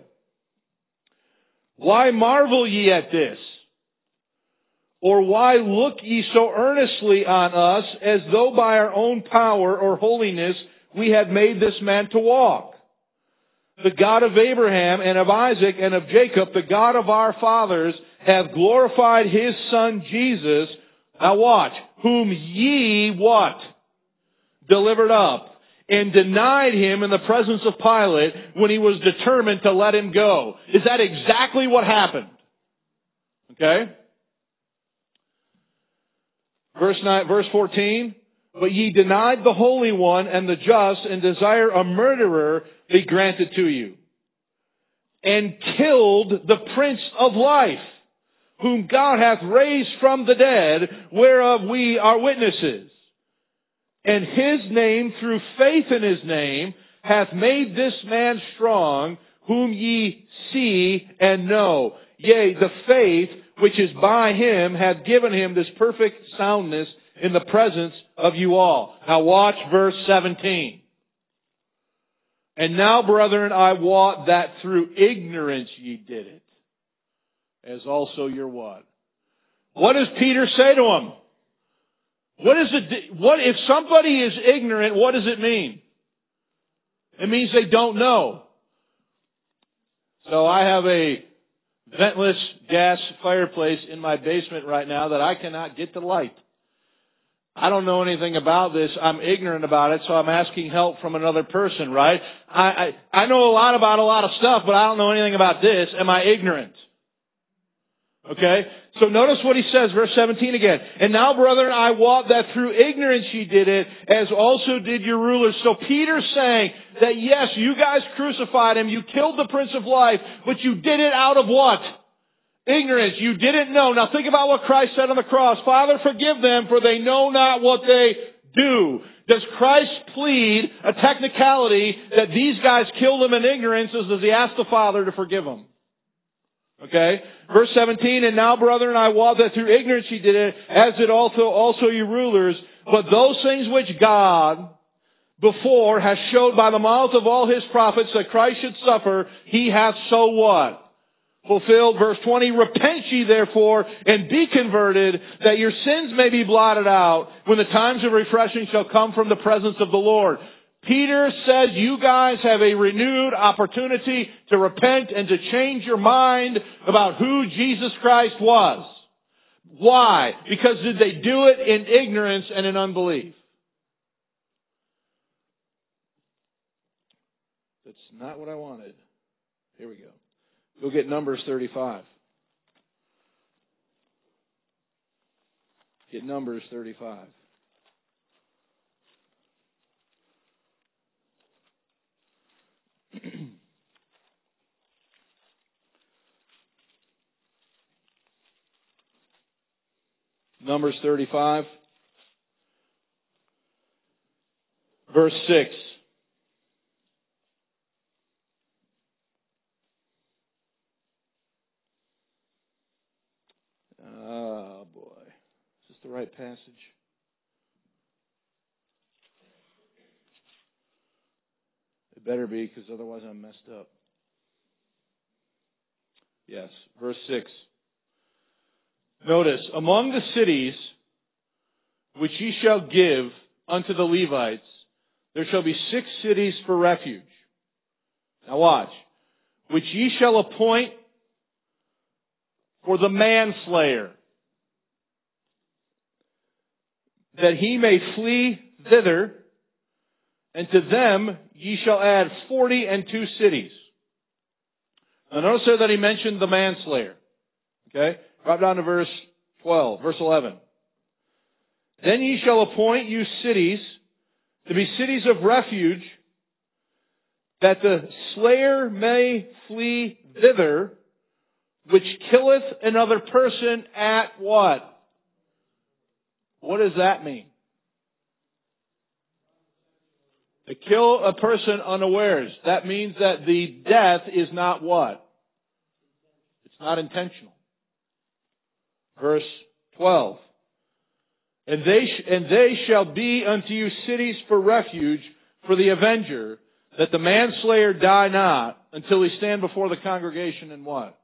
Why marvel ye at this? Or why look ye so earnestly on us, as though by our own power or holiness we had made this man to walk? The God of Abraham and of Isaac and of Jacob, the God of our fathers, hath glorified his Son Jesus. Now watch. Whom ye what? Delivered up. And denied him in the presence of Pilate when he was determined to let him go. Is that exactly what happened? Okay? Verse 14. But ye denied the Holy One and the just, and desire a murderer be granted to you. And killed the Prince of Life, whom God hath raised from the dead, whereof we are witnesses. And his name, through faith in his name, hath made this man strong, whom ye see and know. Yea, the faith which is by him hath given him this perfect soundness in the presence of you all. Now watch verse 17. And now, brethren, I wot that through ignorance ye did it, as also your what? What does Peter say to him? What if somebody is ignorant, what does it mean? It means they don't know. So I have a ventless gas fireplace in my basement right now that I cannot get to light. I don't know anything about this. I'm ignorant about it, so I'm asking help from another person, right? I know a lot about a lot of stuff, but I don't know anything about this. Am I ignorant? Okay? So notice what he says, verse 17 again. And now, brethren, I wot that through ignorance ye did it, as also did your rulers. So Peter's saying that yes, you guys crucified him, you killed the Prince of Life, but you did it out of what? Ignorance. You didn't know. Now think about what Christ said on the cross. Father, forgive them, for they know not what they do. Does Christ plead a technicality that these guys killed him in ignorance, or does he ask the Father to forgive them? Okay? Verse 17, and now, brethren, I wot that through ignorance ye did it, as did also you rulers. But those things which God before has showed by the mouth of all his prophets that Christ should suffer, he hath so what? Fulfilled. Verse 20, repent ye therefore and be converted, that your sins may be blotted out when the times of refreshing shall come from the presence of the Lord. Peter says you guys have a renewed opportunity to repent and to change your mind about who Jesus Christ was. Why? Because did they do it in ignorance and in unbelief? That's not what I wanted. Here we go. Go get Numbers 35. Get Numbers 35. Numbers 35, verse 6. Oh, boy. Is this the right passage? It better be, because otherwise I'm messed up. Yes, verse 6. Notice, among the cities which ye shall give unto the Levites, there shall be 6 cities for refuge. Now watch. Which ye shall appoint for the manslayer, that he may flee thither, and to them ye shall add 42 cities. Now notice there that he mentioned the manslayer. Okay? Drop down to verse 12, verse 11. Then ye shall appoint you cities to be cities of refuge, that the slayer may flee thither, which killeth another person at what? What does that mean? To kill a person unawares. That means that the death is not what? It's not intentional. Verse 12. And they shall be unto you cities for refuge for the avenger, that the manslayer die not until he stand before the congregation and what?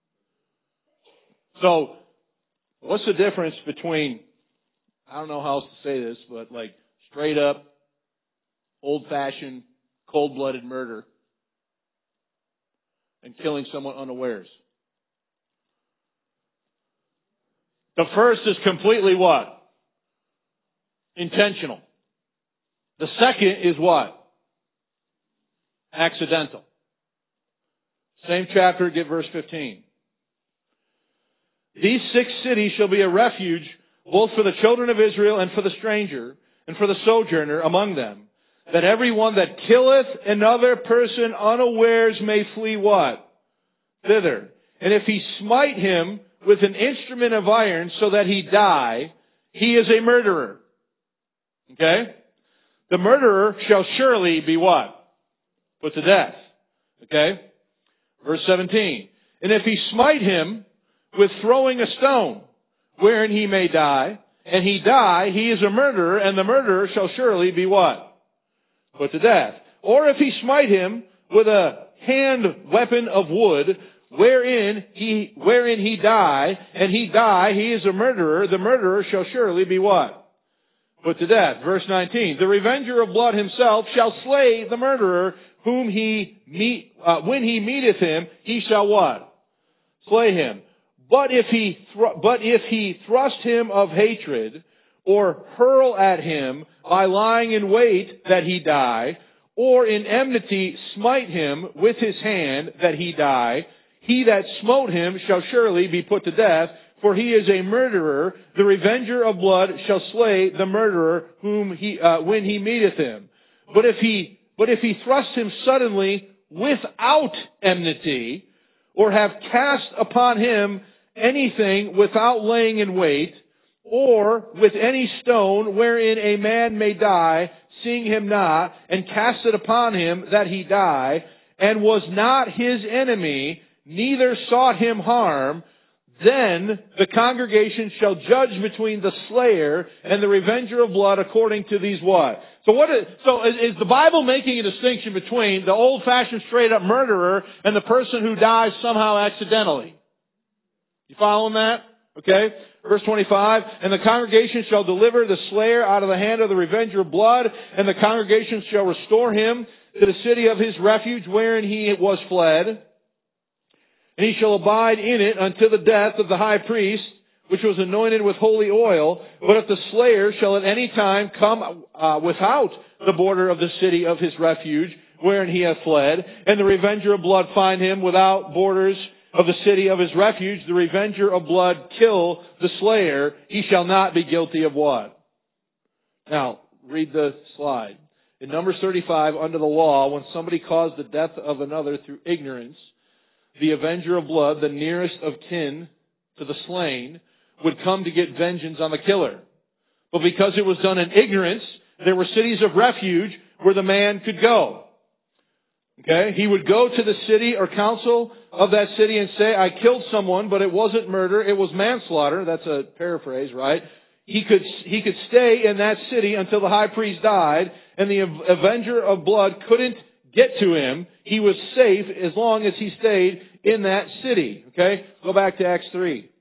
So, what's the difference between, I don't know how else to say this, but like straight up, old-fashioned, cold-blooded murder and killing someone unawares? The first is completely what? Intentional. The second is what? Accidental. Same chapter, get verse 15. These 6 cities shall be a refuge both for the children of Israel and for the stranger and for the sojourner among them, that every one that killeth another person unawares may flee what? Thither. And if he smite him with an instrument of iron so that he die, he is a murderer. Okay? The murderer shall surely be what? Put to death. Okay? Verse 17. And if he smite him with throwing a stone, wherein he may die, and he die, he is a murderer, and the murderer shall surely be what? Put to death. Or if he smite him with a hand weapon of wood, wherein he die, and he die, he is a murderer, the murderer shall surely be what? Put to death. Verse 19. The revenger of blood himself shall slay the murderer, whom when he meeteth him, he shall what? Slay him. But if he thrust him of hatred, or hurl at him by lying in wait that he die, or in enmity smite him with his hand that he die, he that smote him shall surely be put to death, for he is a murderer. The revenger of blood shall slay the murderer when he meeteth him. But if he thrust him suddenly without enmity, or have cast upon him anything without laying in wait, or with any stone wherein a man may die, seeing him not, and cast it upon him that he die, and was not his enemy, neither sought him harm, then the congregation shall judge between the slayer and the revenger of blood according to these what? So is the Bible making a distinction between the old-fashioned straight-up murderer and the person who dies somehow accidentally? You following that? Okay? Verse 25, and the congregation shall deliver the slayer out of the hand of the revenger of blood, and the congregation shall restore him to the city of his refuge wherein he was fled. And he shall abide in it until the death of the high priest, which was anointed with holy oil. But if the slayer shall at any time come without the border of the city of his refuge, wherein he hath fled, and the revenger of blood find him without borders of the city of his refuge, the revenger of blood kill the slayer, he shall not be guilty of what? Now, read the slide. In Numbers 35, under the law, when somebody caused the death of another through ignorance, the avenger of blood, the nearest of kin to the slain, would come to get vengeance on the killer. But because it was done in ignorance, there were cities of refuge where the man could go. Okay? He would go to the city or council of that city and say, I killed someone, but it wasn't murder, it was manslaughter. That's a paraphrase, right? He could stay in that city until the high priest died, and the avenger of blood couldn't get to him. He was safe as long as he stayed in that city. Okay? Go back to Acts 3.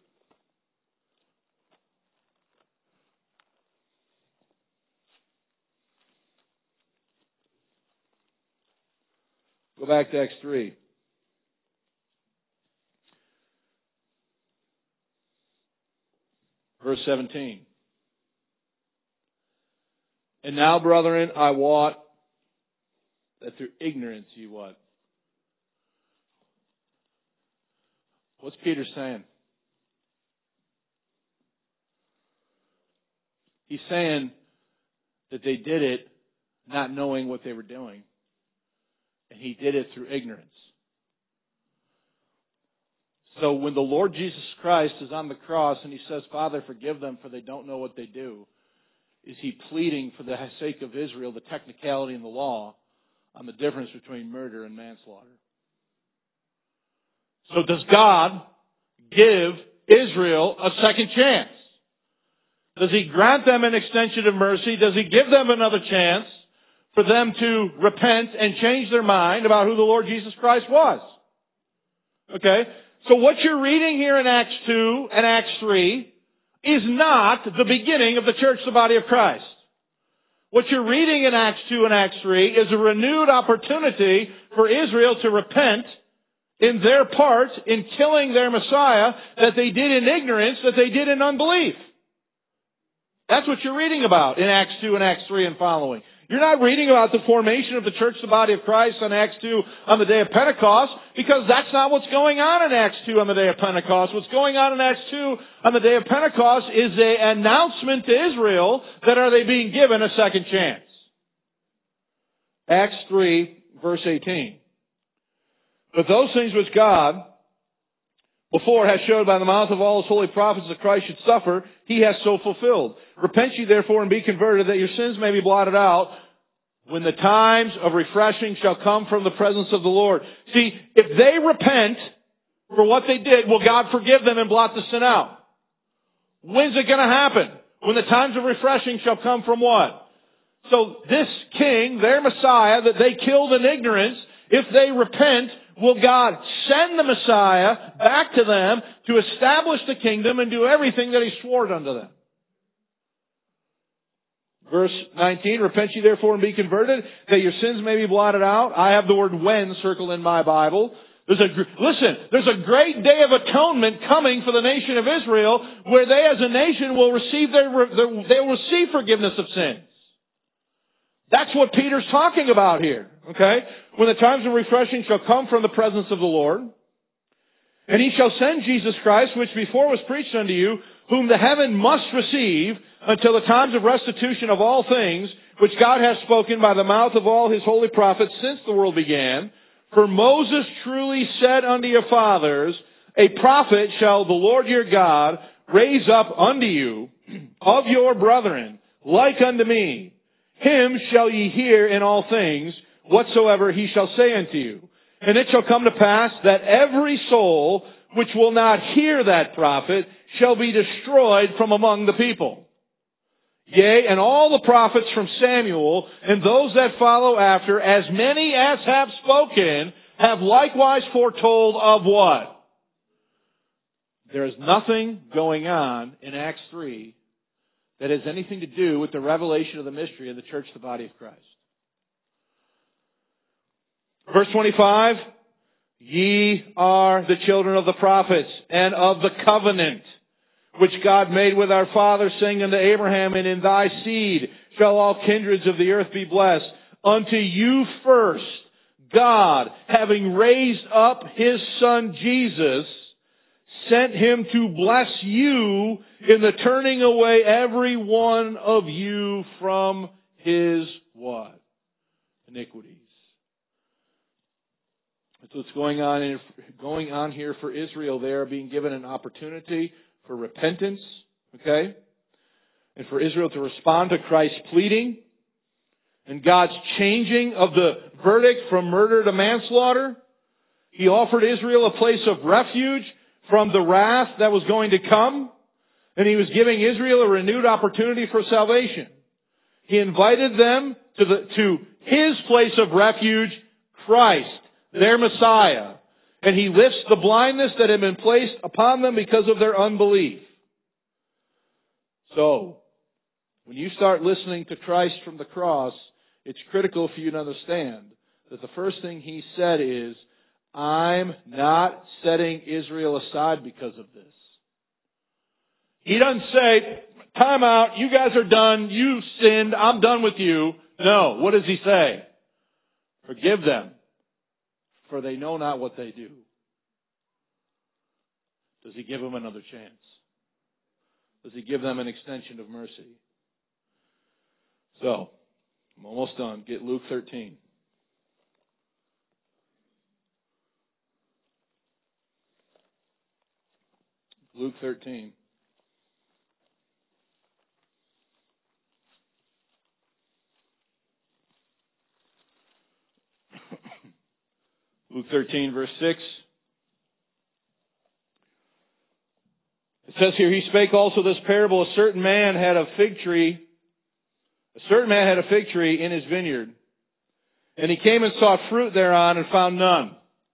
Go back to Acts 3. Verse 17. And now, brethren, I wot that through ignorance you what? What's Peter saying? He's saying that they did it not knowing what they were doing. And he did it through ignorance. So when the Lord Jesus Christ is on the cross and he says, Father, forgive them for they don't know what they do, is he pleading for the sake of Israel, the technicality in the law, on the difference between murder and manslaughter? So does God give Israel a second chance? Does he grant them an extension of mercy? Does he give them another chance for them to repent and change their mind about who the Lord Jesus Christ was? Okay? So what you're reading here in Acts 2 and Acts 3 is not the beginning of the church, the body of Christ. What you're reading in Acts 2 and Acts 3 is a renewed opportunity for Israel to repent in their part in killing their Messiah that they did in ignorance, that they did in unbelief. That's what you're reading about in Acts 2 and Acts 3 and following. You're not reading about the formation of the church, the body of Christ, on Acts 2 on the day of Pentecost, because that's not what's going on in Acts 2 on the day of Pentecost. What's going on in Acts 2 on the day of Pentecost is an announcement to Israel that are they being given a second chance. Acts 3, verse 18. But those things which God before has showed by the mouth of all his holy prophets that Christ should suffer, he has so fulfilled. Repent ye therefore and be converted, that your sins may be blotted out, when the times of refreshing shall come from the presence of the Lord. See, if they repent for what they did, will God forgive them and blot the sin out? When's it going to happen? When the times of refreshing shall come from what? So this king, their Messiah, that they killed in ignorance, if they repent, will God send the Messiah back to them to establish the kingdom and do everything that he swore unto them? Verse 19, repent ye therefore and be converted, that your sins may be blotted out. I have the word when circled in my Bible. There's a great day of atonement coming for the nation of Israel where they as a nation will receive they'll receive forgiveness of sins. That's what Peter's talking about here. Okay? When the times of refreshing shall come from the presence of the Lord, and he shall send Jesus Christ, which before was preached unto you, whom the heaven must receive until the times of restitution of all things, which God hath spoken by the mouth of all his holy prophets since the world began. For Moses truly said unto your fathers, a prophet shall the Lord your God raise up unto you of your brethren, like unto me. Him shall ye hear in all things, whatsoever he shall say unto you. And it shall come to pass that every soul which will not hear that prophet shall be destroyed from among the people. Yea, and all the prophets from Samuel and those that follow after, as many as have spoken, have likewise foretold of what? There is nothing going on in Acts 3 that has anything to do with the revelation of the mystery of the church, the body of Christ. Verse 25, ye are the children of the prophets and of the covenant which God made with our fathers, saying unto Abraham, and in thy seed shall all kindreds of the earth be blessed. Unto you first, God, having raised up his Son Jesus, sent him to bless you in the turning away every one of you from his what? Iniquities. That's what's going on here for Israel. They are being given an opportunity for repentance, okay? And for Israel to respond to Christ's pleading and God's changing of the verdict from murder to manslaughter. He offered Israel a place of refuge from the wrath that was going to come, and he was giving Israel a renewed opportunity for salvation. He invited them to his place of refuge, Christ, their Messiah. And he lifts the blindness that had been placed upon them because of their unbelief. So, when you start listening to Christ from the cross, it's critical for you to understand that the first thing he said is, I'm not setting Israel aside because of this. He doesn't say, time out, you guys are done, you sinned, I'm done with you. No, what does he say? Forgive them, for they know not what they do. Does he give them another chance? Does he give them an extension of mercy? So, I'm almost done. Get Luke 13. Luke 13. Luke 13, verse 6. It says here, he spake also this parable. A certain man had a fig tree in his vineyard. And he came and sought fruit thereon and found none.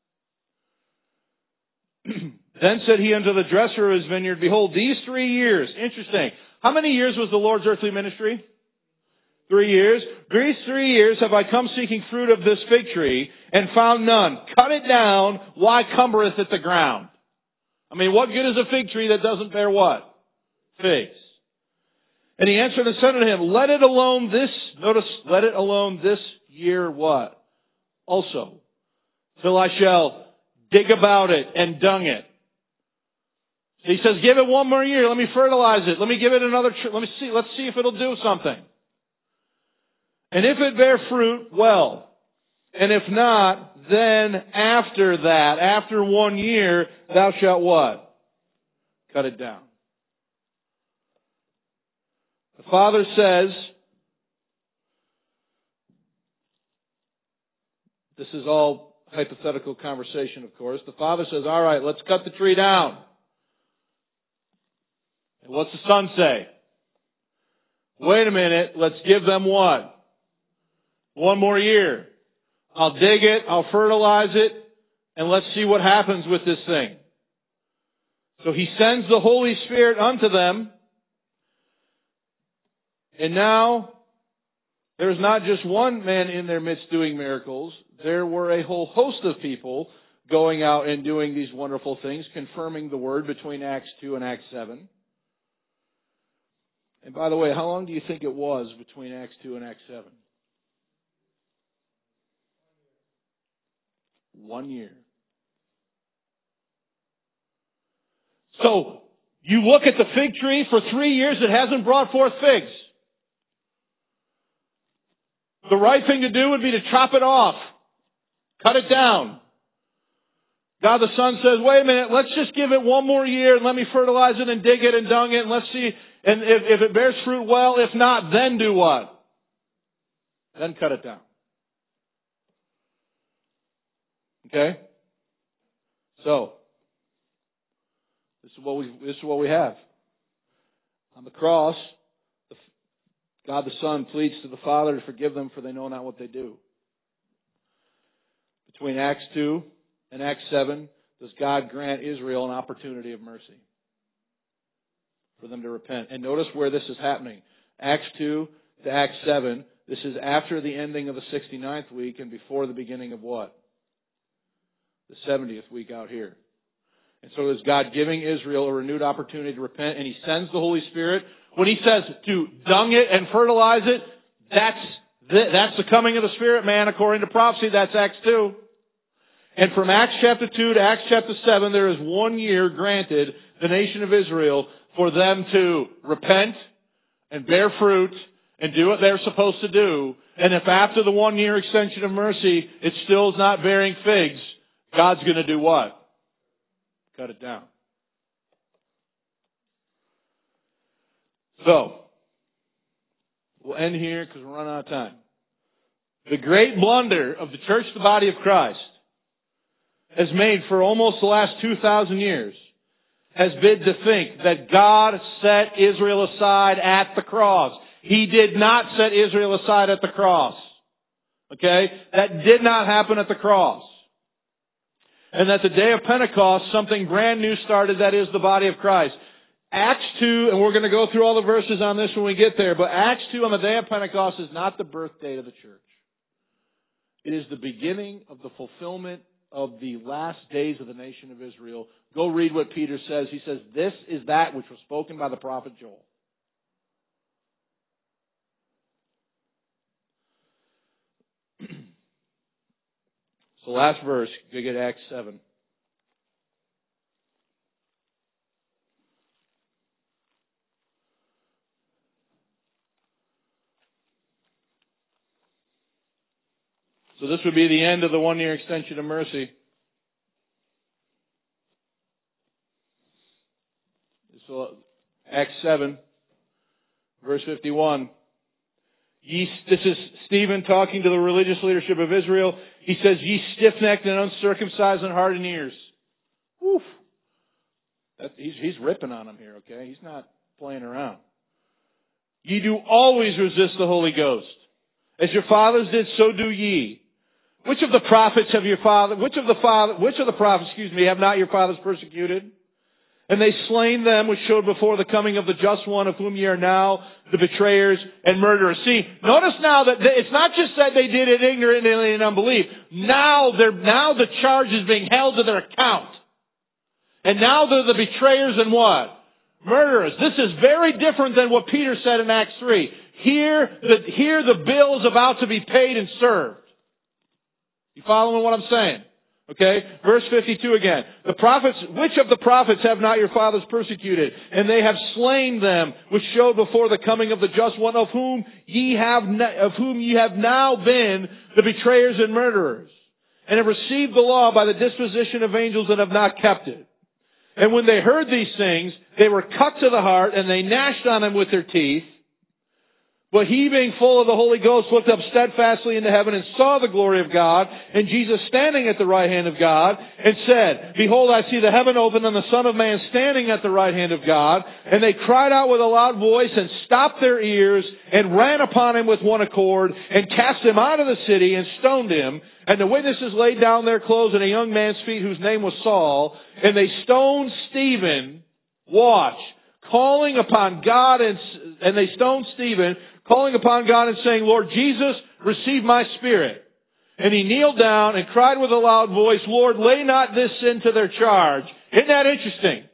Then said he unto the dresser of his vineyard, behold, these 3 years. Interesting. How many years was the Lord's earthly ministry? 3 years. These 3 years have I come seeking fruit of this fig tree and found none. Cut it down. Why cumbereth it the ground? I mean, what good is a fig tree that doesn't bear what? Figs. And he answered and said unto him, let it alone this year what? Also, till I shall dig about it and dung it. So he says, give it 1 more year. Let me fertilize it. Let me give it another, let's see if it'll do something. And if it bear fruit, well. And if not, then after that, after 1 year, thou shalt what? Cut it down. The Father says, this is all hypothetical conversation, of course. The Father says, all right, let's cut the tree down. And what's the Son say? Wait a minute, let's give them what? 1 more year. I'll dig it, I'll fertilize it, and let's see what happens with this thing. So he sends the Holy Spirit unto them, and now there's not just one man in their midst doing miracles. There were a whole host of people going out and doing these wonderful things, confirming the Word between Acts 2 and Acts 7. And by the way, how long do you think it was between Acts 2 and Acts 7? 1 year. So, you look at the fig tree, for 3 years it hasn't brought forth figs. The right thing to do would be to chop it off. Cut it down. God the Son says, wait a minute, let's just give it 1 more year and let me fertilize it and dig it and dung it and let's see, and if it bears fruit, well, if not, then do what? Then cut it down. Okay? So, this is what we have. On the cross, God the Son pleads to the Father to forgive them, for they know not what they do. Between Acts 2 and Acts 7, does God grant Israel an opportunity of mercy for them to repent? And notice where this is happening. Acts 2 to Acts 7, this is after the ending of the 69th week and before the beginning of what? The 70th week out here. And so is God giving Israel a renewed opportunity to repent, and He sends the Holy Spirit. When He says to dung it and fertilize it, that's the coming of the Spirit, man, according to prophecy. That's Acts 2. And from Acts chapter 2 to Acts chapter 7, there is 1 year granted the nation of Israel for them to repent and bear fruit and do what they're supposed to do. And if after the 1 year extension of mercy, it still is not bearing figs, God's going to do what? Cut it down. So, we'll end here because we're running out of time. The great blunder of the church, the body of Christ, has made for almost the last 2,000 years, has been to think that God set Israel aside at the cross. He did not set Israel aside at the cross. Okay? That did not happen at the cross. And that the day of Pentecost, something brand new started, that is the body of Christ. Acts 2, and we're going to go through all the verses on this when we get there, but Acts 2 on the day of Pentecost is not the birth date of the church. It is the beginning of the fulfillment of the last days of the nation of Israel. Go read what Peter says. He says, this is that which was spoken by the prophet Joel. So last verse, you get Acts 7. So this would be the end of the 1 year extension of mercy. So Acts 7, verse 51. This is Stephen talking to the religious leadership of Israel. He says, ye stiff-necked and uncircumcised and hardened ears. Woof. He's ripping on them here, okay? He's not playing around. Ye do always resist the Holy Ghost. As your fathers did, so do ye. Which of the prophets have not your fathers persecuted? And they slain them which showed before the coming of the just one, of whom ye are now the betrayers and murderers. See, notice now that it's not just that they did it ignorantly and in unbelief. Now the charge is being held to their account. And now they're the betrayers and what? Murderers. This is very different than what Peter said in Acts 3. Here the bill is about to be paid and served. You following what I'm saying? Okay? Verse 52 again. Which of the prophets have not your fathers persecuted? And they have slain them, which showed before the coming of the just one, of whom ye have now been the betrayers and murderers, and have received the law by the disposition of angels and have not kept it. And when they heard these things, they were cut to the heart, and they gnashed on him with their teeth. But he, being full of the Holy Ghost, looked up steadfastly into heaven and saw the glory of God, and Jesus standing at the right hand of God, and said, Behold, I see the heaven opened, and the Son of Man standing at the right hand of God. And they cried out with a loud voice, and stopped their ears, and ran upon him with one accord, and cast him out of the city, and stoned him. And the witnesses laid down their clothes at a young man's feet, whose name was Saul. And they stoned Stephen, watch, calling upon God, and they stoned Stephen, calling upon God and saying, Lord Jesus, receive my spirit. And he kneeled down and cried with a loud voice, Lord, lay not this sin to their charge. Isn't that interesting?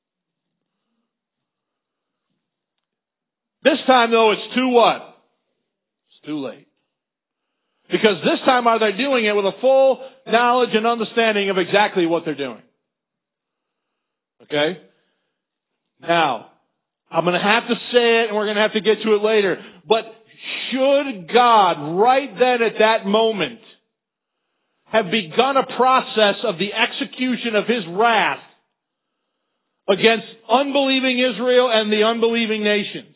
This time, though, it's too what? It's too late. Because this time are they doing it with a full knowledge and understanding of exactly what they're doing. Okay? Now, I'm going to have to say it and we're going to have to get to it later. But should God, right then at that moment, have begun a process of the execution of His wrath against unbelieving Israel and the unbelieving nations?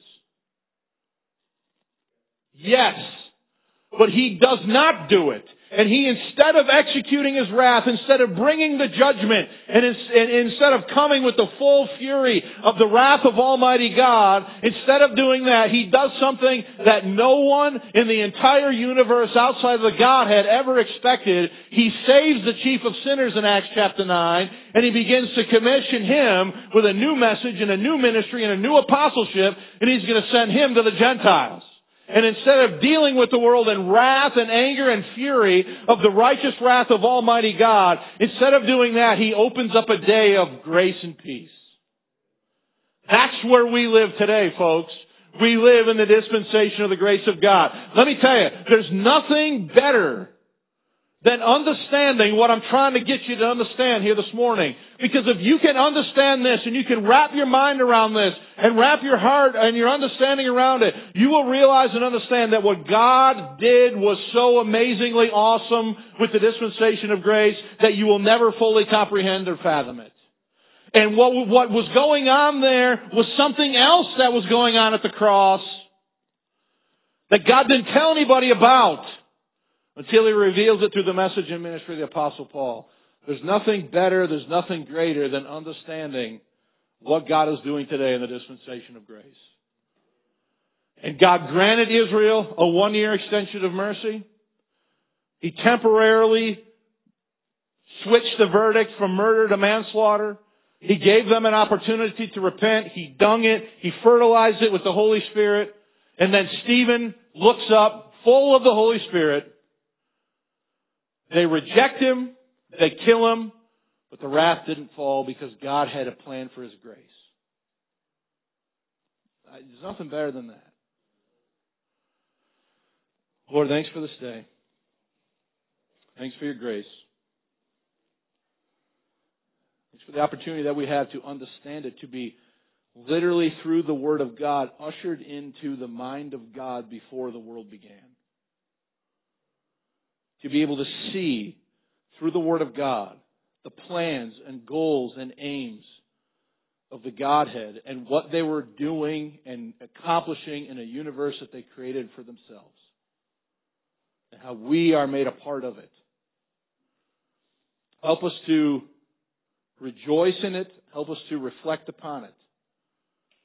Yes. But He does not do it. And He, instead of executing His wrath, instead of bringing the judgment, and instead of coming with the full fury of the wrath of Almighty God, instead of doing that, He does something that no one in the entire universe outside of the Godhead ever expected. He saves the chief of sinners in Acts chapter 9, and He begins to commission him with a new message and a new ministry and a new apostleship, and He's going to send him to the Gentiles. And instead of dealing with the world in wrath and anger and fury of the righteous wrath of Almighty God, instead of doing that, He opens up a day of grace and peace. That's where we live today, folks. We live in the dispensation of the grace of God. Let me tell you, there's nothing better than understanding what I'm trying to get you to understand here this morning. Because if you can understand this and you can wrap your mind around this and wrap your heart and your understanding around it, you will realize and understand that what God did was so amazingly awesome with the dispensation of grace that you will never fully comprehend or fathom it. And what was going on there was something else that was going on at the cross that God didn't tell anybody about until He reveals it through the message and ministry of the Apostle Paul. There's nothing better, there's nothing greater than understanding what God is doing today in the dispensation of grace. And God granted Israel a 1-year extension of mercy. He temporarily switched the verdict from murder to manslaughter. He gave them an opportunity to repent. He dung it. He fertilized it with the Holy Spirit. And then Stephen looks up, full of the Holy Spirit. They reject him, they kill him, but the wrath didn't fall because God had a plan for His grace. There's nothing better than that. Lord, thanks for this day. Thanks for your grace. Thanks for the opportunity that we have to understand it, to be literally through the Word of God ushered into the mind of God before the world began. To be able to see through the Word of God the plans and goals and aims of the Godhead and what they were doing and accomplishing in a universe that they created for themselves. And how we are made a part of it. Help us to rejoice in it. Help us to reflect upon it.